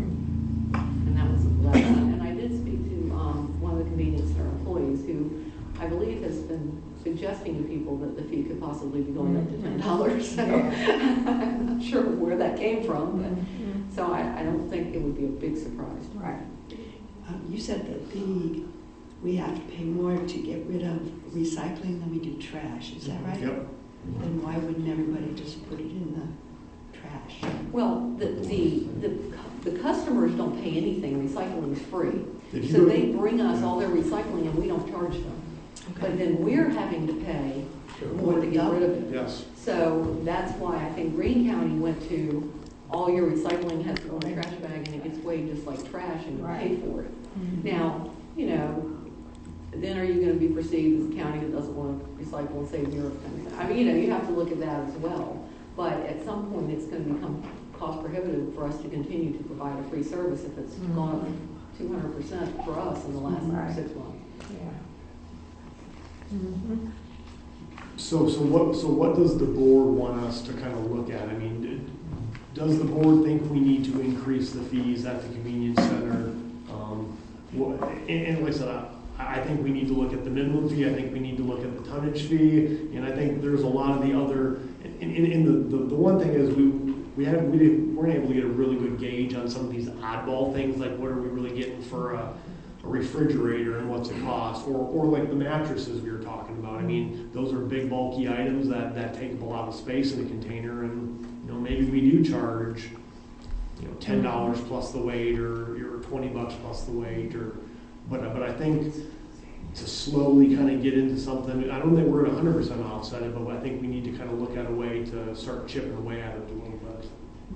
And that was the last time. And I did speak to um, one of the convenience center employees who I believe has been suggesting to people that the fee could possibly be going up to ten dollars. So I'm not sure where that came from, but so I, I don't think it would be a big surprise. Right. Um, You said that the, we have to pay more to get rid of recycling than we do trash, is that right? Yep. Then why wouldn't everybody just put it in the trash? Well, the, the, the, cu- the customers don't pay anything, recycling is free. If you So go- they bring us all their recycling and we don't charge them. But then we're having to pay more to get rid of it. Yes. So that's why I think Greene County went to, all your recycling has to go in a trash bag and it gets weighed just like trash and you pay Right. for it. Now, you know, then are you gonna be perceived as a county that doesn't wanna recycle and save the earth kind of thing? I mean, you know, you have to look at that as well. But at some point, it's gonna become cost prohibitive for us to continue to provide a free service if it's gone up two hundred percent for us in the last Right. six months. Yeah. Mhm. So, so what, so what does the board want us to kind of look at? I mean, d- does the board think we need to increase the fees at the convenience center? Um, what- And, and like I said, I, I think we need to look at the minimum fee, I think we need to look at the tonnage fee, and I think there's a lot of the other, and, and, and the, the, the one thing is we, we have, we didn't, weren't able to get a really good gauge on some of these oddball things, like what are we really getting for a, a refrigerator and what's it cost, or, or like the mattresses we were talking about. I mean, those are big bulky items that, that take up a lot of space in a container, and, you know, maybe we do charge, you know, ten dollars plus the weight, or, or twenty bucks plus the weight, or, but, but I think to slowly kind of get into something, I don't think we're at hundred percent offset it, but I think we need to kind of look at a way to start chipping away at it a little bit.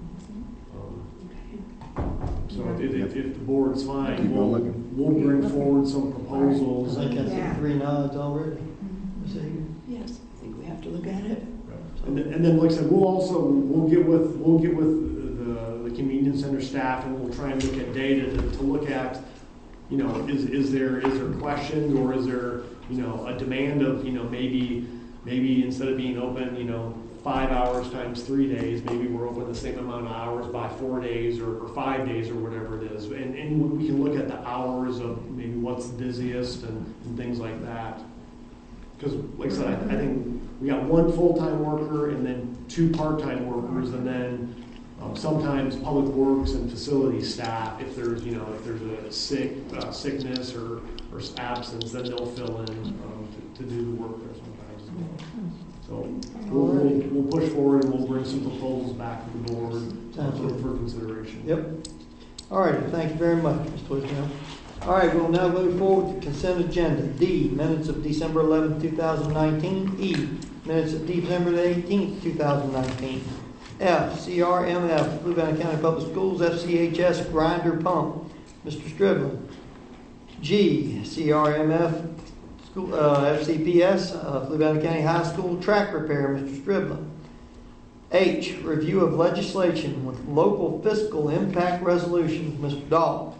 Um, So if, if, if the board's fine, Keep on we'll, looking. we'll bring forward some proposals. I think I and- see Yeah. three nods already. See? Yes, I think we have to look at it. And then, and then, like I said, we'll also, we'll get with, we'll get with the, the convenience center staff, and we'll try and look at data to, to look at, you know, is, is there, is there questions, or is there, you know, a demand of, you know, maybe, maybe instead of being open, you know, five hours times three days, maybe we're open the same amount of hours by four days or, or five days or whatever it is. And, and we can look at the hours of maybe what's busiest and, and things like that. Because, like I said, I, I think we got one full-time worker and then two part-time workers, and then um, sometimes public works and facility staff, if there's, you know, if there's a sick, uh, sickness or, or absence, then they'll fill in um, to, to do the work there sometimes as well. So we'll, we'll, we'll push forward and we'll bring some proposals back to the board uh, Sounds for, good. for consideration. Yep. All right, thank you very much, Mister Twisdale. All right, we'll now move forward to consent agenda. D, minutes of December eleventh, two thousand nineteen. E, minutes of December eighteenth, two thousand nineteen. F, C R M F, Fluvanna County Public Schools, F C H S grinder pump, Mister Striblin. G, C R M F, school, uh, F C P S, uh, Fluvanna County High School track repair, Mister Striblin. H, review of legislation with local fiscal impact resolutions, Mister Dahl.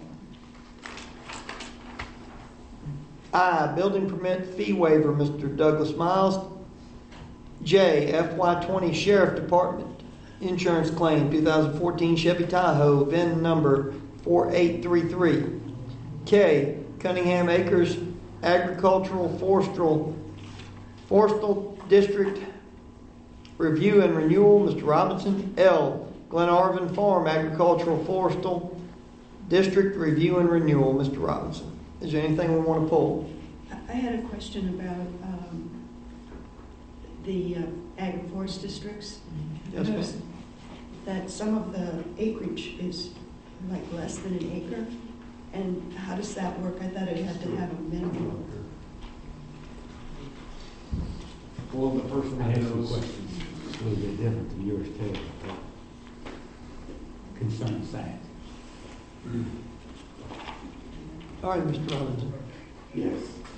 I, building permit fee waiver, Mister Douglas Miles. J, F Y twenty Sheriff Department insurance claim, two thousand fourteen Chevy Tahoe, V I N number four eight three three. K, Cunningham Acres Agricultural Forestal, Forestal District review and renewal, Mister Robinson. L, Glenarvan Farm Agricultural Forestal District review and renewal, Mister Robinson. Is there anything we want to pull? I had a question about um, the uh, agri-forest districts. Yes, I ma'am. noticed that some of the acreage is like less than an acre. And how does that work? I thought it had to have a minimum. Well, the person I that have some knows. questions, a little bit different than yours too. Concerns that. All right, Mister Robinson. Yes.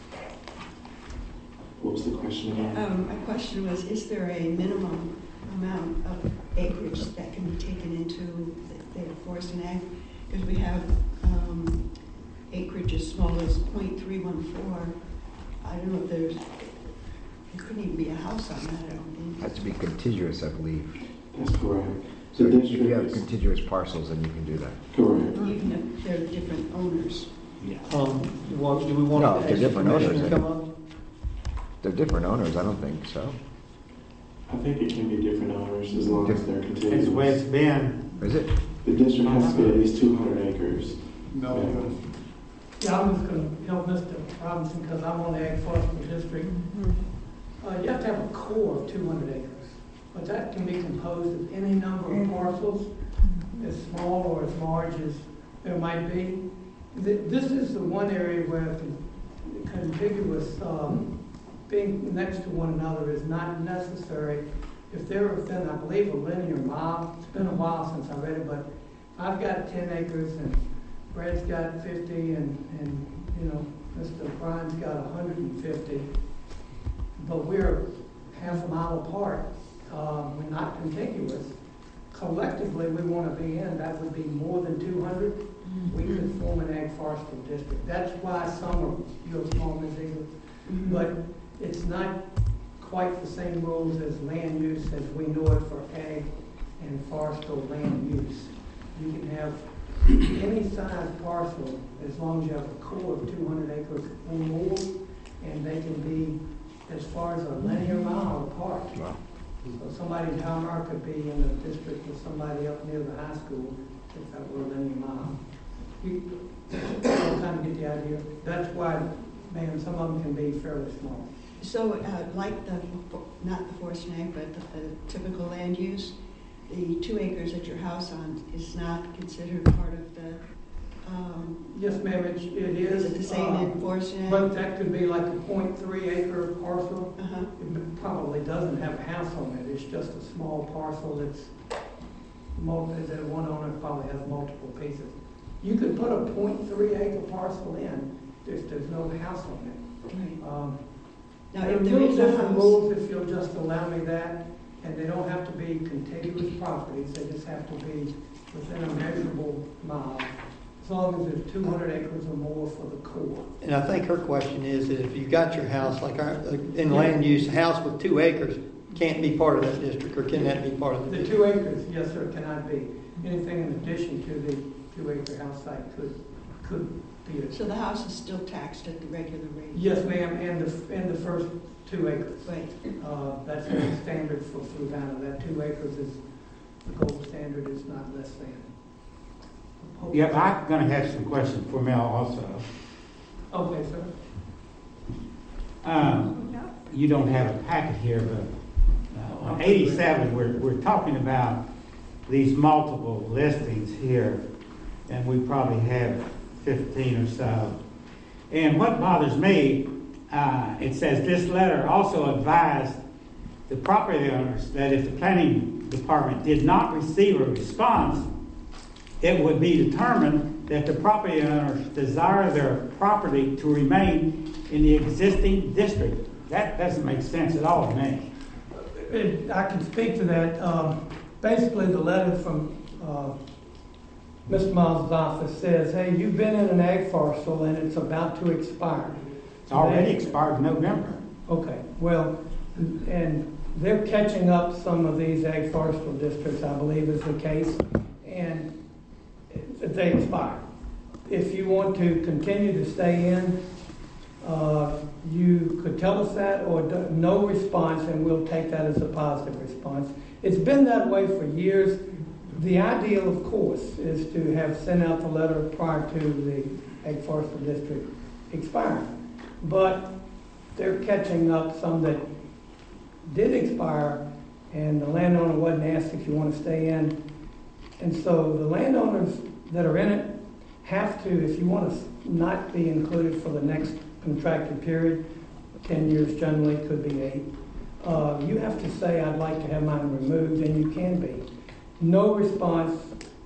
What was the question again? Um, my question was, is there a minimum amount of acreage that can be taken into the, the forest and ag? Because we have um, acreage as small as point three one four. I don't know if there's, there couldn't even be a house on that, I don't think. Has to be contiguous, I believe. That's correct. So The if you have district is contiguous parcels, then you can do that. correct. Even if they're different owners. Yeah. Um, do, want, do we want No, the they're different commission owners, to eh? come up? They're different owners, I don't think so. I think it can be different owners as long as they're That's the way contiguous. it's been. Is it? The district has to be at least two hundred acres. No. Yeah, I'm just gonna help Mister Robinson because I'm on the Ag Forestry District. Uh, you have to have a core of two hundred acres, but that can be composed of any number of parcels, as small or as large as there might be. Th- This is the one area where con- contiguous, um, being next to one another is not necessary. If they're within, I believe, a linear mile, it's been a while since I read it, but I've got ten acres and Brad's got fifty and, and, you know, Mister Brian's got one hundred fifty. But we're half a mile apart. Uh, we're not contiguous. Collectively, we want to be in, that would be more than two hundred. We could form an ag forestry district. That's why some are, you know, small contiguous. But it's not quite the same rules as land use as we know it for ag and forestal land use. You can have any size parcel as long as you have a core of two hundred acres or more, and they can be as far as a linear mile apart. Wow. So somebody in Palmyra could be in the district with somebody up near the high school if that were a linear mile. You kind of get the idea. That's why, man, some of them can be fairly small. So, uh, like the, not the forest and ag, but the, the typical land use, the two acres at your house on is not considered part of the, um, Yes, ma'am, it, it is. is it the same uh, in forest and ag? But that could be like a point three acre parcel. Uh-huh. It probably doesn't have a house on it. It's just a small parcel that's multi, that one owner probably has multiple pieces. You could put a point three acre parcel in, there's, there's no house on it. Right. Um, Now, There are if there little is a different house, rules, if you'll just allow me that, and they don't have to be contiguous properties, they just have to be within a measurable mile, as long as there's two hundred acres or more for the core. And I think her question is that if you've got your house, like our, in land use, a house with two acres can't be part of that district, or can that be part of the The district? two acres, yes, sir, cannot be. Anything in addition to the two acre house site could, could be a. so the house is still taxed at the regular rate? Yes, ma'am, and the, and the first two acres. Right. Uh, that's the standard for Fluvanna. That two acres is, the gold standard is not less than. Yep, I'm gonna have some questions for Mel also. Okay, sir. Um, you don't have a packet here, but uh, on eighty-seven, we're, we're talking about these multiple listings here, and we probably have fifteen or so. And what bothers me, uh, it says this letter also advised the property owners that if the planning department did not receive a response, it would be determined that the property owners desire their property to remain in the existing district. That doesn't make sense at all to me. It- I can speak to that. Um, Basically, the letter from uh, Mister Miles' office says, hey, you've been in an ag parcel and it's about to expire. It's already expired in November. Okay, well, and they're catching up some of these ag forestal districts, I believe is the case, and it- they expire. If you want to continue to stay in, uh, you could tell us that, or d- no response, and we'll take that as a positive response. It's been that way for years. The ideal, of course, is to have sent out the letter prior to the ag forestal district expiring. But they're catching up some that did expire, and the landowner wasn't asked if you want to stay in. And so the landowners that are in it have to, if you want to not be included for the next contracted period, ten years generally, could be eight, uh, you have to say, I'd like to have mine removed, and you can be. No response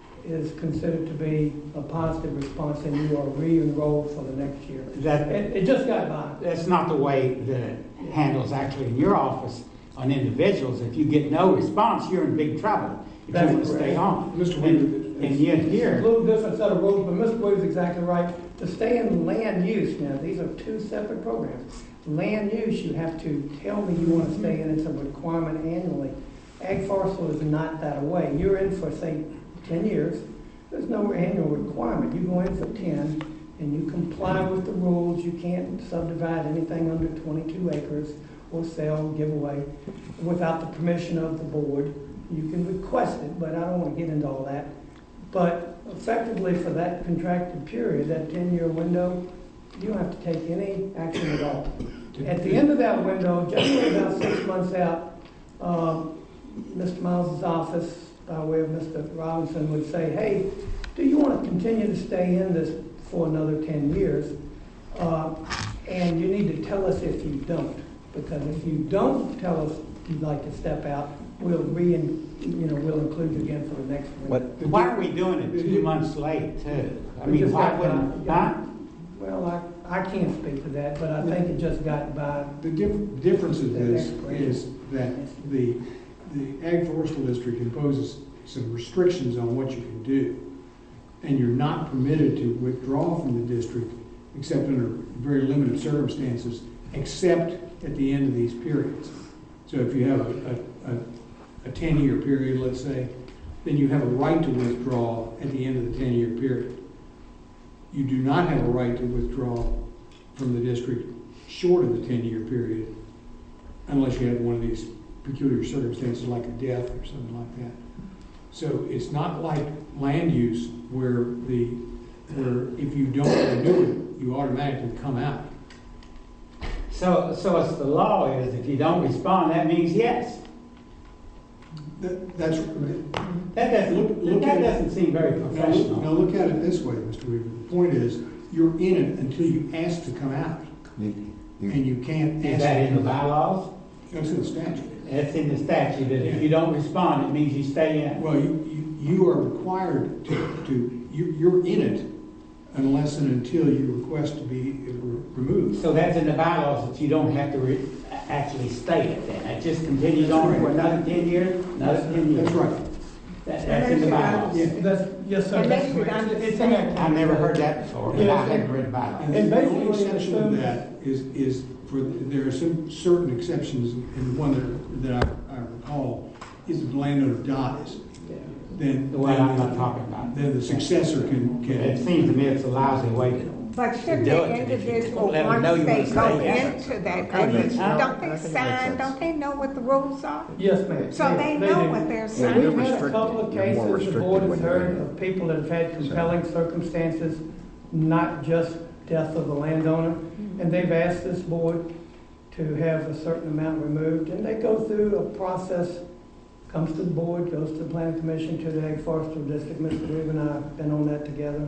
is considered to be a positive response, and you are re-enrolled for the next year. That, It, it just got by. that's not the way that it handles actually in your office on individuals. If you get no response, you're in big trouble if That's you want to stay correct. on. Mister And, Weaver, and yet It's a here, little different set of rules, but Mister Williams is exactly right. To stay in land use, now, these are two separate programs. Land use, you have to tell me you want to stay in, it's a requirement annually. Ag forestal is not that way. You're in for, say, ten years, there's no annual requirement. You go in for ten, and you comply with the rules. You can't subdivide anything under twenty-two acres or sell, give away without the permission of the board. You can request it, but I don't want to get into all that. But effectively, for that contracted period, that ten-year window, you don't have to take any action at all. At the end of that window, generally about six months out, uh, Mister Miles' office, by way of Mister Robinson, would say, hey, do you want to continue to stay in this for another ten years? Uh, and you need to tell us if you don't. Because if you don't tell us you'd like to step out, we'll re, you know, we'll include you again for the next one. what, why are we doing it two months late too? I We mean, just why got wouldn't, by. huh? Well, I, I can't speak to that, but I think it just got by. the diff- difference of this is that the, the ag forestal district imposes some restrictions on what you can do. And you're not permitted to withdraw from the district except under very limited circumstances, except at the end of these periods. So if you have a, a, a ten-year period, let's say, then you have a right to withdraw at the end of the ten-year period. You do not have a right to withdraw from the district short of the ten-year period unless you have one of these peculiar circumstances like a death or something like that. So it's not like land use where the, where if you don't renew it, you automatically come out. So, so it's the law is if you don't respond, that means yes. That, that's, That doesn't, Look- look that at it. doesn't seem very now, look- professional. now look at it this way, Mister Weaver. The point is, you're in it until you ask to come out. You- you- And you can't Is ask. that in the bylaws? That's in the statute. It's in the statute that if you don't respond, it means you stay in. Well, you, you, you are required to, to, you, you're in it unless and until you request to be re- removed. So that's in the bylaws that you don't have to re- actually stay it then. It just continues on for another ten years, another ten years. That's right. That, that's in the bylaws. Yeah. That's, yes, sir. And that's they should correct. It's in that. I've never heard that before, but I Yes, haven't read the bylaws. And And the only basically, exception to assume- that is, is for, there are some certain exceptions, and the one that, that I, I recall is if the landowner dies, then. The one I'm not talking about. Then the successor can, It can, seems to me it's a lousy way to. But shouldn't do the it, and if you individual, let them know once you they wanna go stay, into that, I think agreement, so. don't I they think it makes sign, sense. don't they know what the rules are? Yes, ma'am. So they know do. what they're Yeah, signing. they're We've had a restricted. couple of They're more cases, the board restricted has when you're heard in. of people that have had compelling circumstances, not just death of the landowner, and they've asked this board to have a certain amount removed, and they go through a process, comes to the board, goes to the planning commission, to the ag forestry district. Mister Weaver and I have been on that together.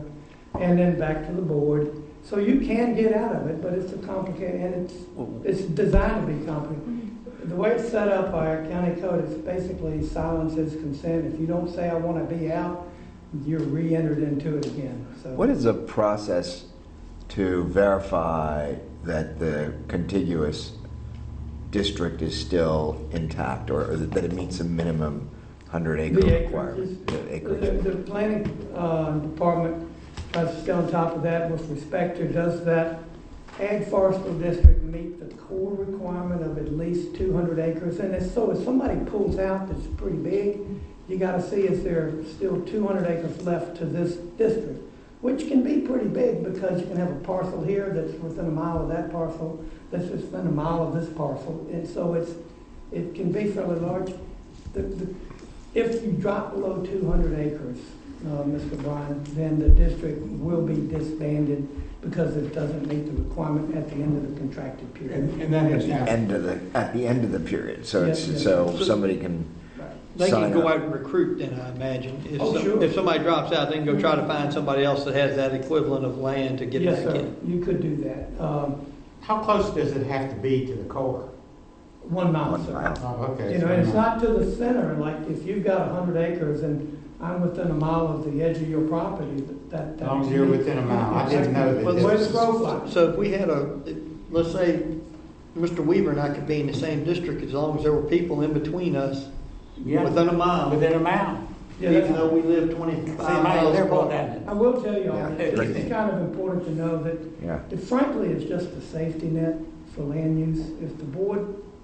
and then back to the board. So you can get out of it, but it's a complicated, and it's, it's designed to be complicated. The way it's set up by our county code, it's basically silence is consent. If you don't say I want to be out, you're re-entered into it again. So What is the process to verify that the contiguous district is still intact, or, or that it meets a minimum hundred acre The requirement? acreage. The acreage. The, the planning uh, department tries to stay on top of that with respect to, does that ag forestal district meet the core requirement of at least two hundred acres? And if so, if somebody pulls out that's pretty big, you got to see is there still two hundred acres left to this district, which can be pretty big because you can have a parcel here that's within a mile of that parcel, that's within a mile of this parcel, and so it's it can be fairly large. The, the, if you drop below two hundred acres, uh, Mister Bryan, then the district will be disbanded because it doesn't meet the requirement at the end of the contracted period. And, and that has happened. End of the, at the end of the period, so Yes, it's, yes. so somebody can They sign can go up. out and recruit then, I imagine. If Oh, some- sure. If somebody drops out, they can go try to find somebody else that has that equivalent of land to get Yes, back sir. in. You could do that. Um, How close does it have to be to the core? one mile, One sir. mile. Oh, okay. You know, so and it's not- not to the center, like if you've got a hundred acres and I'm within a mile of the edge of your property, that, that. As long as you're within a mile. I didn't know that. Well, it Where's was- the road line? So if we had a, let's say, Mister Weaver and I could be in the same district as long as there were people in between us Yeah. within a mile, Within a mile. Yeah, even that's- though we live See, twenty-five Mike, miles they're both apart. at it. I will tell you all, Yeah. it's it's kind of important to know that Yeah. it frankly is just a safety net for land use. If the board,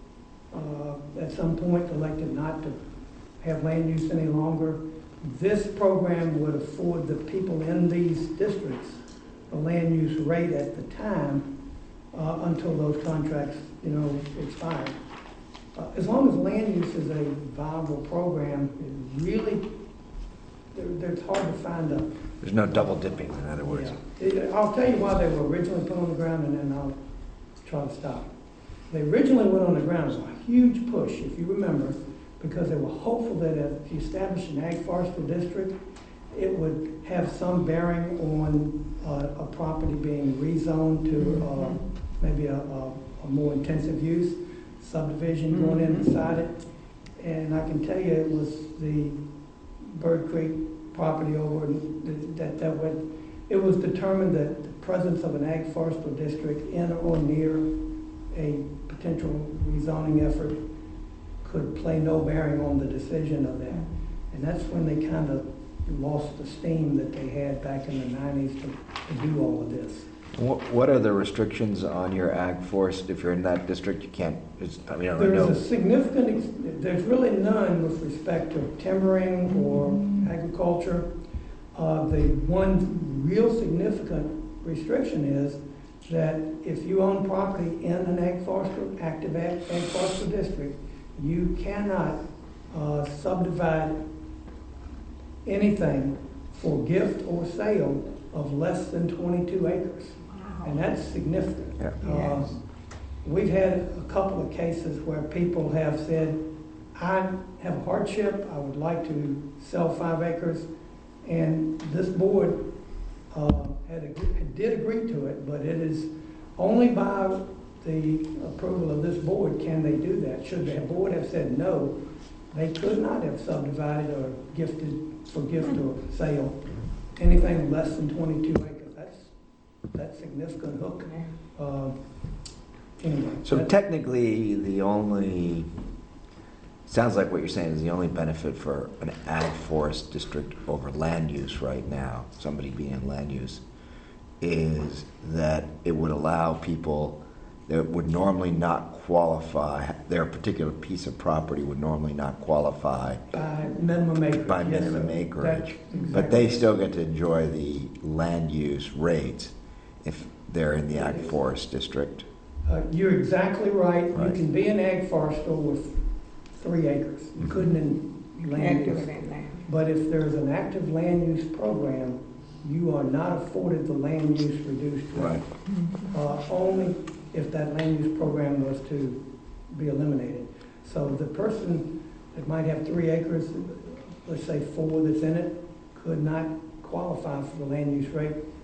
uh, at some point elected not to have land use any longer, this program would afford the people in these districts a land use rate at the time, uh, until those contracts, you know, expire. Uh, as long as land use is a viable program, it really, there, there's hard to find a, There's no double dipping, in other words. yeah. It- I'll tell you why they were originally put on the ground, and then I'll try to stop. They originally went on the ground as a huge push, if you remember, because they were hopeful that if you establish an ag forestal district, it would have some bearing on uh, a property being rezoned to uh, maybe a, a, a more intensive use, subdivision going in beside it. And I can tell you it was the Bird Creek property over in- that, that would, it was determined that the presence of an ag forestal district in or near a potential rezoning effort could play no bearing on the decision of that. And that's when they kind of lost the steam that they had back in the nineties to, to do all of this. What, what are the restrictions on your ag forest? If you're in that district, you can't, it's, I mean, I don't There's know. a significant, ex- there's really none with respect to timbering or agriculture. Uh, the one real significant restriction is that if you own property in an ag forestal, active ag, ag forestal district, you cannot uh, subdivide anything for gift or sale of less than twenty-two acres. And that's significant. Yeah. Uh, We've had a couple of cases where people have said, I have a hardship, I would like to sell five acres, and this board uh, had, ag- did agree to it, but it is only by the approval of this board can they do that. Should the board have said no, they could not have subdivided or gifted for gift or sale anything less than twenty-two acres. That's, that's significant hook. Uh, Anyway. So that- technically, the only, sounds like what you're saying is the only benefit for an ag forest district over land use right now, somebody being in land use, is that it would allow people that would normally not qualify, their particular piece of property would normally not qualify By minimum acreage. by yes, minimum sir. acreage, That- but they still get to enjoy the land use rates if they're in the ag forest district. Uh, You're exactly right. You Right. can be an ag forestal with three acres. You couldn't in land Can't do use. it in there. But if there's an active land use program, you are not afforded the land use reduced rate. Uh, only if that land use program was to be eliminated. So the person that might have three acres, let's say four that's in it, could not qualify for the land use rate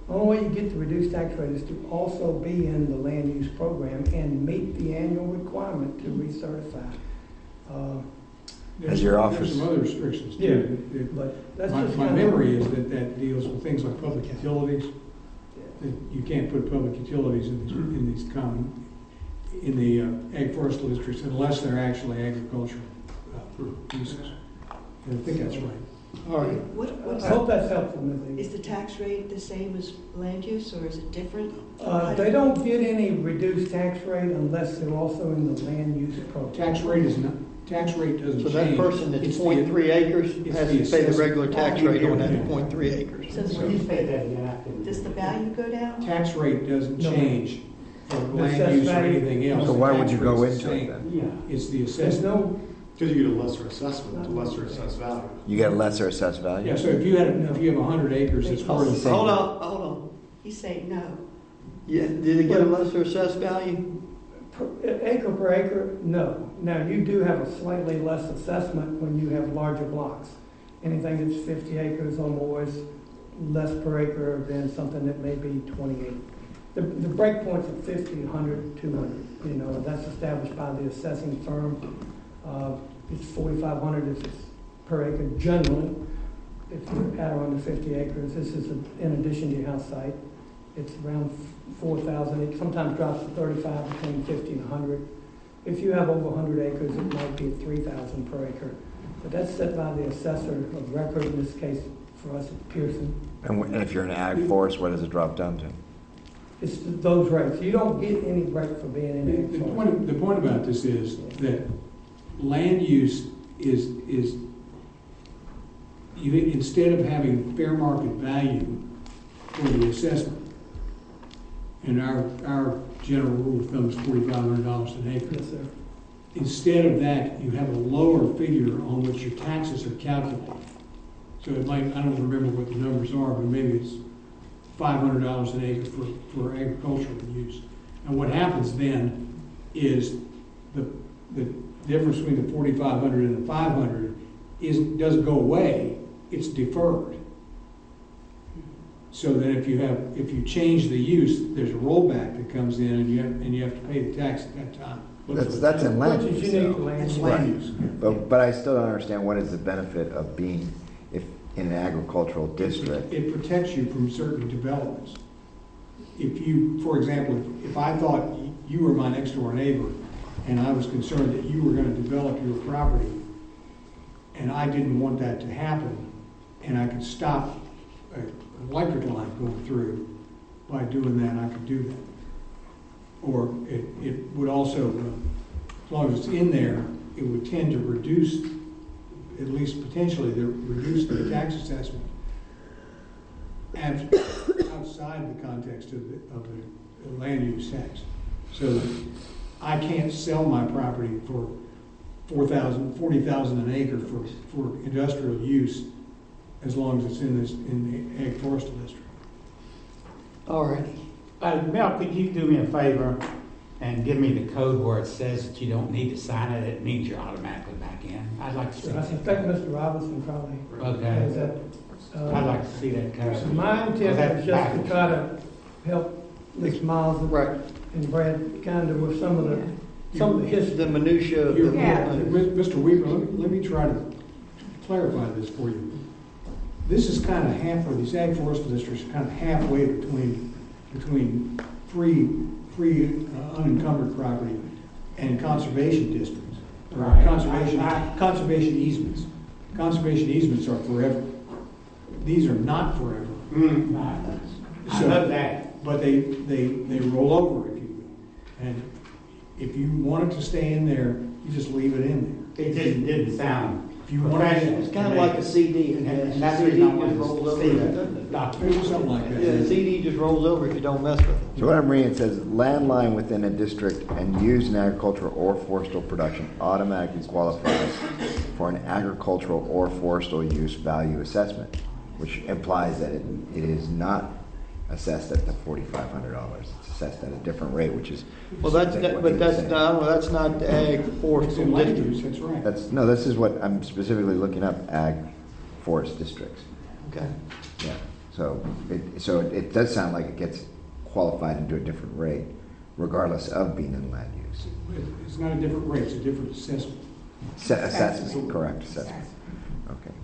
The only way you get the reduced tax rate is to also be in the land use program and meet the annual requirement to recertify. Uh, There's- your There's office- some other restrictions Yeah, too. that- that- But that's My, just my kind of- memory is that that deals with things like public utilities, that you can't put public utilities in these, in these common, in the uh, ag forestal districts unless they're actually agricultural uh, uses. And I think that's right. All right. What, what's, I hope that's helpful, Miz is the tax rate the same as land use, or is it different? Uh, they don't get any reduced tax rate unless they're also in the land use program. Tax rate is not, tax rate doesn't So change. that person that's It's the- point three acres it's has the to pay the assessment. regular tax rate on Yeah. that point three acres. So Will you say that again? I couldn't- does the value go down? Tax rate doesn't No. change for The land assessed use or value- anything else. So The why would tax you go rate's the into it same. then? Yeah. It's the There's assessment. no, Because you get a lesser assessment, a lesser assessed value. You get a lesser assessed value? Yeah, so if you had, if you have a hundred acres, it's Hold worth. on, hold on. He's saying no. Yeah, did it get a lesser assessed value? per- acre per acre, no. Now, you do have a slightly less assessment when you have larger blocks. Anything that's fifty acres or more is less per acre than something that may be twenty-eight. The, the breakpoints are fifty, one hundred, two hundred, you know, that's established by the assessing firm. Uh, It's forty-five hundred if it's per acre generally. If you're at or under fifty acres, this is in addition to your house site. It's around four thousand, it sometimes drops to thirty-five, between fifty and one hundred. If you have over one hundred acres, it might be three thousand per acre. But that's set by the assessor of record, in this case, for us at Pearson. And wh- and if you're in ag forest, what does it drop down to? It's those rates. You don't get any break for being in The, ag the forest. point, the point about this is that land use is, is, you, instead of having fair market value for the assessment, and our, our general rule of thumb is forty-five hundred dollars an acre. Yes, sir. Instead of that, you have a lower figure on which your taxes are calculated. So it might, I don't remember what the numbers are, but maybe it's five hundred dollars an acre for, for agricultural use. And what happens then is the, the difference between the forty-five hundred and the five hundred is, doesn't go away, it's deferred. So that if you have, if you change the use, there's a rollback that comes in and you have, and you have to pay the tax at that time. That's, that's in land Which is use, unique though. to land use. Right. use. But, but I still don't understand what is the benefit of being if in an agricultural district. It protects you from certain developments. If you, for example, if- if I thought you were my next door neighbor and I was concerned that you were going to develop your property and I didn't want that to happen, and I could stop a- an electric line going through by doing that, I could do that. Or it, it would also, uh, as long as it's in there, it would tend to reduce, at least potentially, the, reduce the tax assessment abs- outside the context of the, of the land use tax. So that I can't sell my property for four thousand, forty thousand an acre for, for industrial use as long as it's in this, in the ag forestal district. All right. Uh, Mel, could you do me a favor and give me the code where it says that you don't need to sign it, it means you're automatically back in? I'd like to see I that. suspect Mister Robinson probably Okay. has that. uh, I'd like to see that code. My intent That's was just to backwards. try to help Miz Miles Right. and Brad kind of with some of the, some of the history. The minutia of You're- the. Yeah. Mister Weaver, let me, let me try to clarify this for you. This is kind of halfway, these ag forestal districts are kind of halfway between, between free, free uh, unencumbered property and conservation districts. Or Right. Conservation, I- I- conservation easements. Conservation easements are forever. These are not forever. Mm, I I So- know that. But they, they, they roll over, if you will. And if you want it to stay in there, you just leave it in there. It just didn't sound If you want it, professional. It's kind of like a C D. And, It has- and that's C the D reason I just wanted rolls to over. see if it that doesn't. document. something like that. Yeah, the C D just rolls over if you don't mess with it. So what I'm reading, it says land lying within a district and used in agricultural or forestal production automatically qualifies for an agricultural or forestal use value assessment, which implies that it, it is not assessed at the forty-five hundred dollars. It's assessed at a different rate, which is. Well, that's, I think that- what but he was that's, saying. no, that's not the ag It's in forestal land district. use, that's right. That's, no, this is what I'm specifically looking up, ag forest districts. Okay. Yeah. So it, so it, it does sound like it gets qualified into a different rate, regardless of being in land use. It- It's not a different rate, it's a different assessment. Se- Assessment, correct, assessment, okay.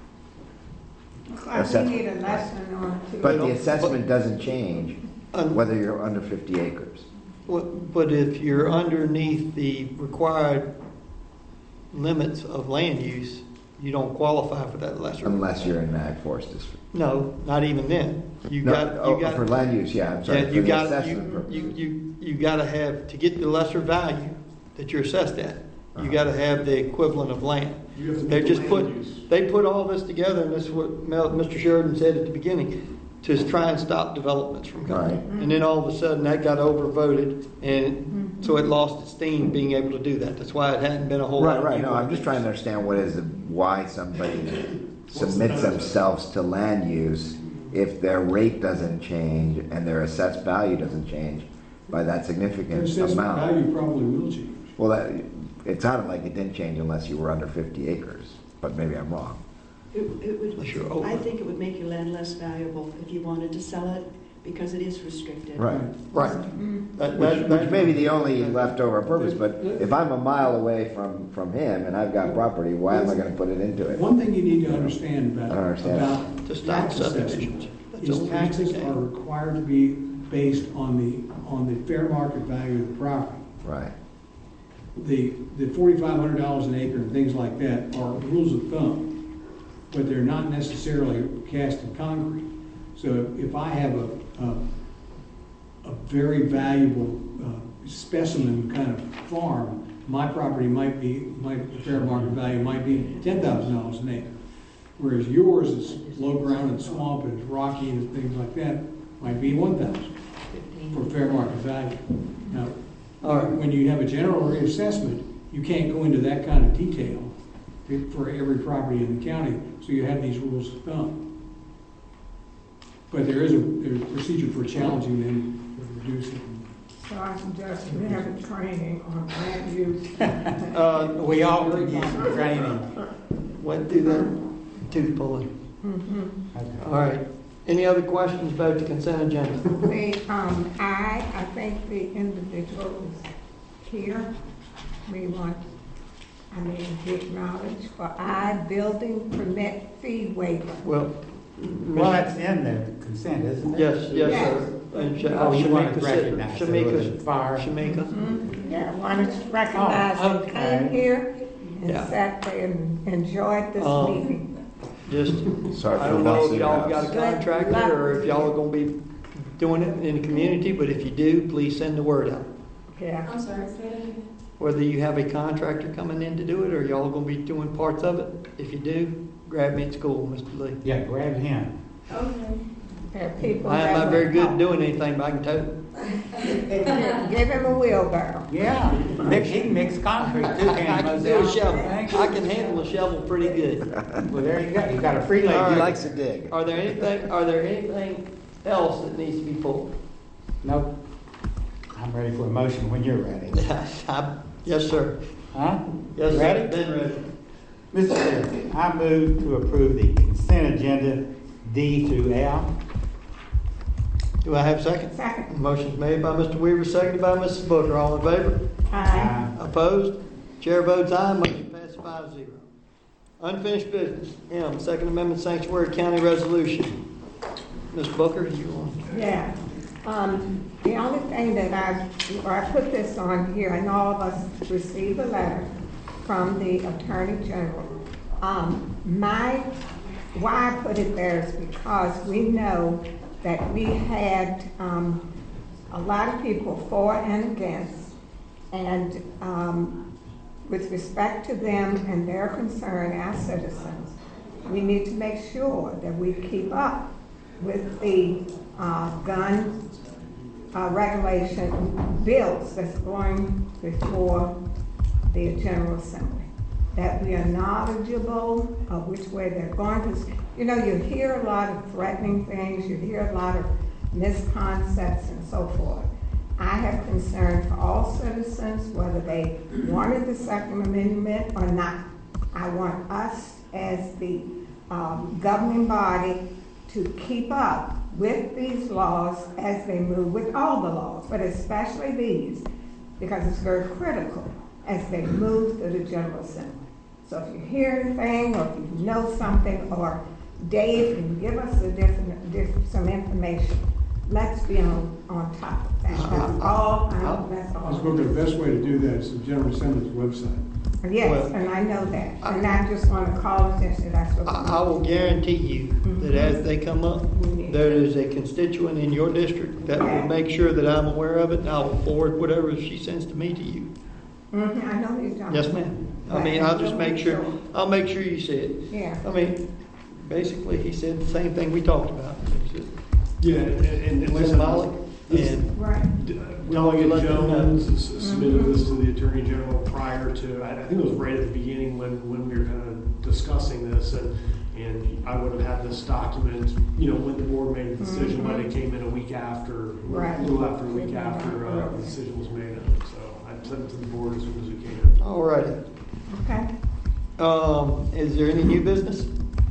I Assess- we need a lesson on. But the assessment doesn't change Un- whether you're under fifty acres. What- But if you're underneath the required limits of land use, you don't qualify for that lesser. Unless you're in ag forest district. No, not even then. You No, got, oh, you got. for land use, yeah, I'm sorry. Yeah, for you the got, assessment you, purpose. you, you, you gotta have, to get the lesser value that you're assessed at, you Uh-huh. gotta have the equivalent of land. You have to They meet the just land put, use. they put all this together, and this is what Mel, Mister Sheridan said at the beginning, to try and stop developments from coming. Right. And then all of a sudden, that got overvoted, and so it lost its steam being able to do that. That's why it hadn't been a whole lot Right, of right, people. no, I'm just trying to understand what is, the why somebody submits themselves to land use if their rate doesn't change and their assessed value doesn't change by that Their significant assessment amount. value probably will change. Well, that, it sounded like it didn't change unless you were under fifty acres, but maybe I'm wrong. It, it Unless you're would, over. I think it would make your land less valuable if you wanted to sell it, because it is restricted. Right. Right. That- Which, that- which may be the only leftover purpose, but if I'm a mile away from, from him and I've got property, why am I gonna put it into it? One thing you need to understand I about, don't understand. about To stop tax subdivisions. assessment That's is all taxes taxes. are required to be based on the, on the fair market value of the property. Right, The, the forty-five hundred dollars an acre and things like that are rules of thumb, but they're not necessarily cast in concrete. So if I have a, a, a very valuable uh, specimen kind of farm, my property might be, my fair market value might be ten thousand dollars an acre. Whereas yours is low ground and swamp and it's rocky and things like that, might be one thousand for fair market value. Now, All right. when you have a general reassessment, you can't go into that kind of detail for every property in the county, so you have these rules of thumb. But there is a, there's a procedure for challenging them, for reducing. So I suggest we have a training on land use. Uh, We all could use some training. went through that tooth pulling. Mhm. Okay. All right. Any other questions about the consent agenda? The, um, I, I think the individual is here. We want, I mean, to acknowledge for I, building permit fee waiver. Well, Well, that's in the consent, isn't it? yes, yes, Yes. sir. And Sh- Oh, you want to Shamika said- recognize it with Shamika, a fire. Shamika. Mhm. Yeah, I wanted to recognize Oh, they okay. came here and Yeah. sat there and enjoyed this Um, meeting. Just, sorry I for don't know loss if of y'all house. got a contractor or if y'all are gonna be doing it in the community, but if you do, please send the word out. Yeah. I'm sorry, say that again? Whether you have a contractor coming in to do it or y'all are gonna be doing parts of it. If you do, grab me at school, Mister Lee. Yeah, grab him. Okay. There are people. I am that not very will good at help. doing anything, but I can tow. Give give him a wheelbarrow. Yeah, mix, he can mix concrete too, I can't can he? do a shovel. I can handle a shovel pretty good. Well, there you go, you got a free leg. All He right. likes to dig. Are there anything, are there anything else that needs to be pulled? Nope. I'm ready for a motion when you're ready. I- Yes, sir. Huh? Yes, sir. Ready? Been ready. Mister Chairman, I move to approve the consent agenda D through L. Do I have a second? Second. Motion's made by Mister Weaver, seconded by Missus Booker. All in favor? Aye. Opposed? Chair votes aye, motion passes five zero. Unfinished business. M, Second Amendment Sanctuary County Resolution. Miz Booker, you want? Yeah. Um, the only thing that I, or I put this on here, and all of us received a letter from the Attorney General. Um, my, why I put it there is because we know that we had, um, a lot of people for and against, and, um, with respect to them and their concern, our citizens, we need to make sure that we keep up with the uh, gun uh, regulation bills that's going before the General Assembly. That we are knowledgeable of which way they're going. Because, you know, you hear a lot of threatening things, you hear a lot of misconceptions and so forth. I have concern for all citizens, whether they wanted the Second Amendment or not. I want us as the um, governing body to keep up with these laws as they move, with all the laws, but especially these, because it's very critical as they move through the General Assembly. So if you hear anything, or if you know something, or Dave can give us a different, different, some information, let's be on, on top of that. That's all, I, that's all. Miz Booker, the best way to do that is the General Assembly's website. Yes, Well, and I know that, and I just want to call attention, that's what. I, I will guarantee you that as they come up, there is a constituent in your district that will make sure that I'm aware of it, and I will forward whatever she sends to me to you. Mm-hmm, I know you're talking. Yes, ma'am. I mean, I'll just make sure, I'll make sure you see it. Yeah. I mean, basically, he said the same thing we talked about. It's just Yeah, and, and, and like I said, symbolic, this- and Right. D- Don't let Delegate them know. Jones s- submitted this to the Attorney General prior to, I I think it was right at the beginning when, when we were kind of discussing this, and, and I would have had this document, you know, when the board made the decision, but it came in a week after, Right. a little after a week after uh, the decision was made, so I sent it to the board as soon as we can. all righty. Okay. Um, is there any new business?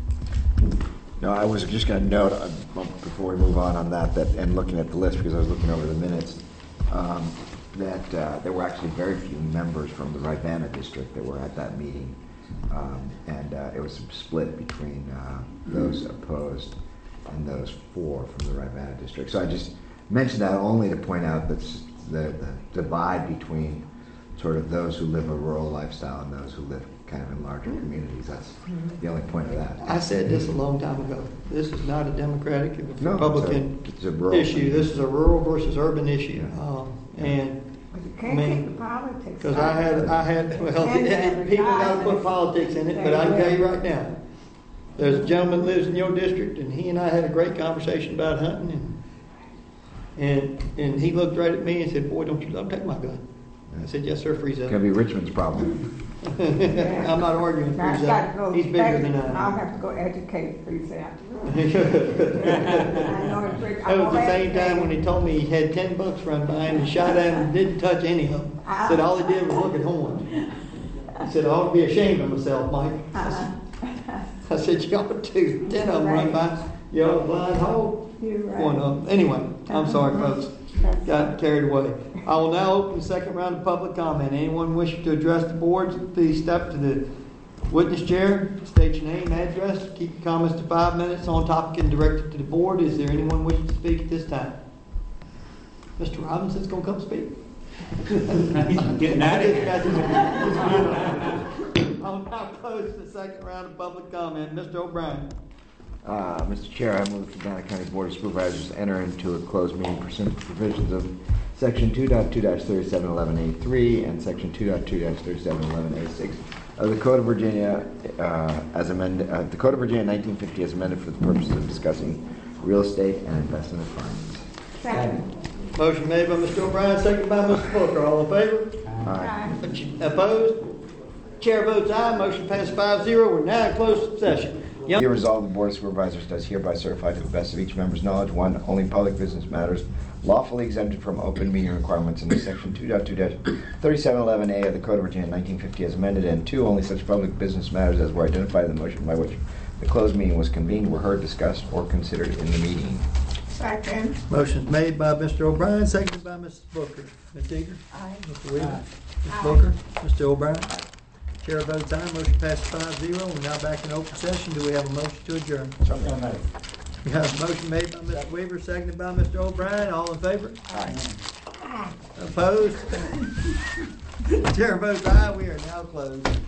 No, I was just going to note, uh, before we move on on that, that, and looking at the list, because I was looking over the minutes, um, that uh, there were actually very few members from the Rivanna district that were at that meeting. Um, and uh, it was split between uh, those opposed and those for from the Rivanna district. So I just mentioned that only to point out that s- the, the divide between sort of those who live a rural lifestyle and those who live kind of in larger communities. That's the only point of that. I said this a long time ago. This is not a Democratic or No, it's a- Republican it's a rural issue. thing. This is a rural versus urban issue. Yeah. Um, and But you I can't mean, take the politics. because I had, I had, well, And people got to put politics in it, but I can tell you right now, there's a gentleman lives in your district, and he and I had a great conversation about hunting, and and and he looked right at me and said, "Boy, don't you love to take my gun?" I said, "Yes, sir, freeze It's up." going to be Richmond's problem. I'm not arguing Now, freeze I've got to go up. He's bigger than edu- I'll I am. have to go educate Freeze out. I That know it's pretty- I'm was the gonna same time when educate. he told me he had ten bucks run by him and shot at him and didn't touch any of them. Said all he did was look at horns. He said, "I ought to be ashamed of myself, Mike." I said, I said, "You ought to. Ten of them run by. You ought to blind hole You're right. one of them." Anyway, I'm sorry, folks. Got carried away. I will now open the second round of public comment. Anyone wishing to address the board, please step to the witness chair, state your name, address, keep your comments to five minutes on topic and direct it to the board. Is there anyone wishing to speak at this time? Mister Robinson's gonna come speak. Getting at it. I'll now close the second round of public comment. Mister O'Brien. Uh, Mister Chair, I move the Savannah County Board of Supervisors enter into a closed meeting pursuant to provisions of Section two point two dash thirty-seven eleven A three and Section two point two dash thirty-seven eleven A six of the Code of Virginia uh, as amended, uh, the Code of Virginia nineteen fifty as amended for the purposes of discussing real estate and investment funds. Second. Motion made by Mister O'Brien, seconded by Mister Booker. All in favor? Aye. Opposed? Chair votes aye. Motion passed five zero. We're now in closed session. Young- Be resolved, the Board of Supervisors does hereby certify to the best of each member's knowledge, one, only public business matters lawfully exempted from open meeting requirements under Section two point two dash thirty-seven eleven A of the Code of Virginia nineteen fifty as amended, and two, only such public business matters as were identified in the motion by which the closed meeting was convened were heard, discussed, or considered in the meeting. Second. Motion made by Mister O'Brien, seconded by Missus Booker. Miz Eager? Aye. Mister Williams? Miz Booker? Mister O'Brien? Chair votes aye. Motion passes five zero. We're now back in open session. Do we have a motion to adjourn? We have a motion made by Mister Weaver, seconded by Mister O'Brien. All in favor? Aye. Opposed? Chair votes aye. We are now closed.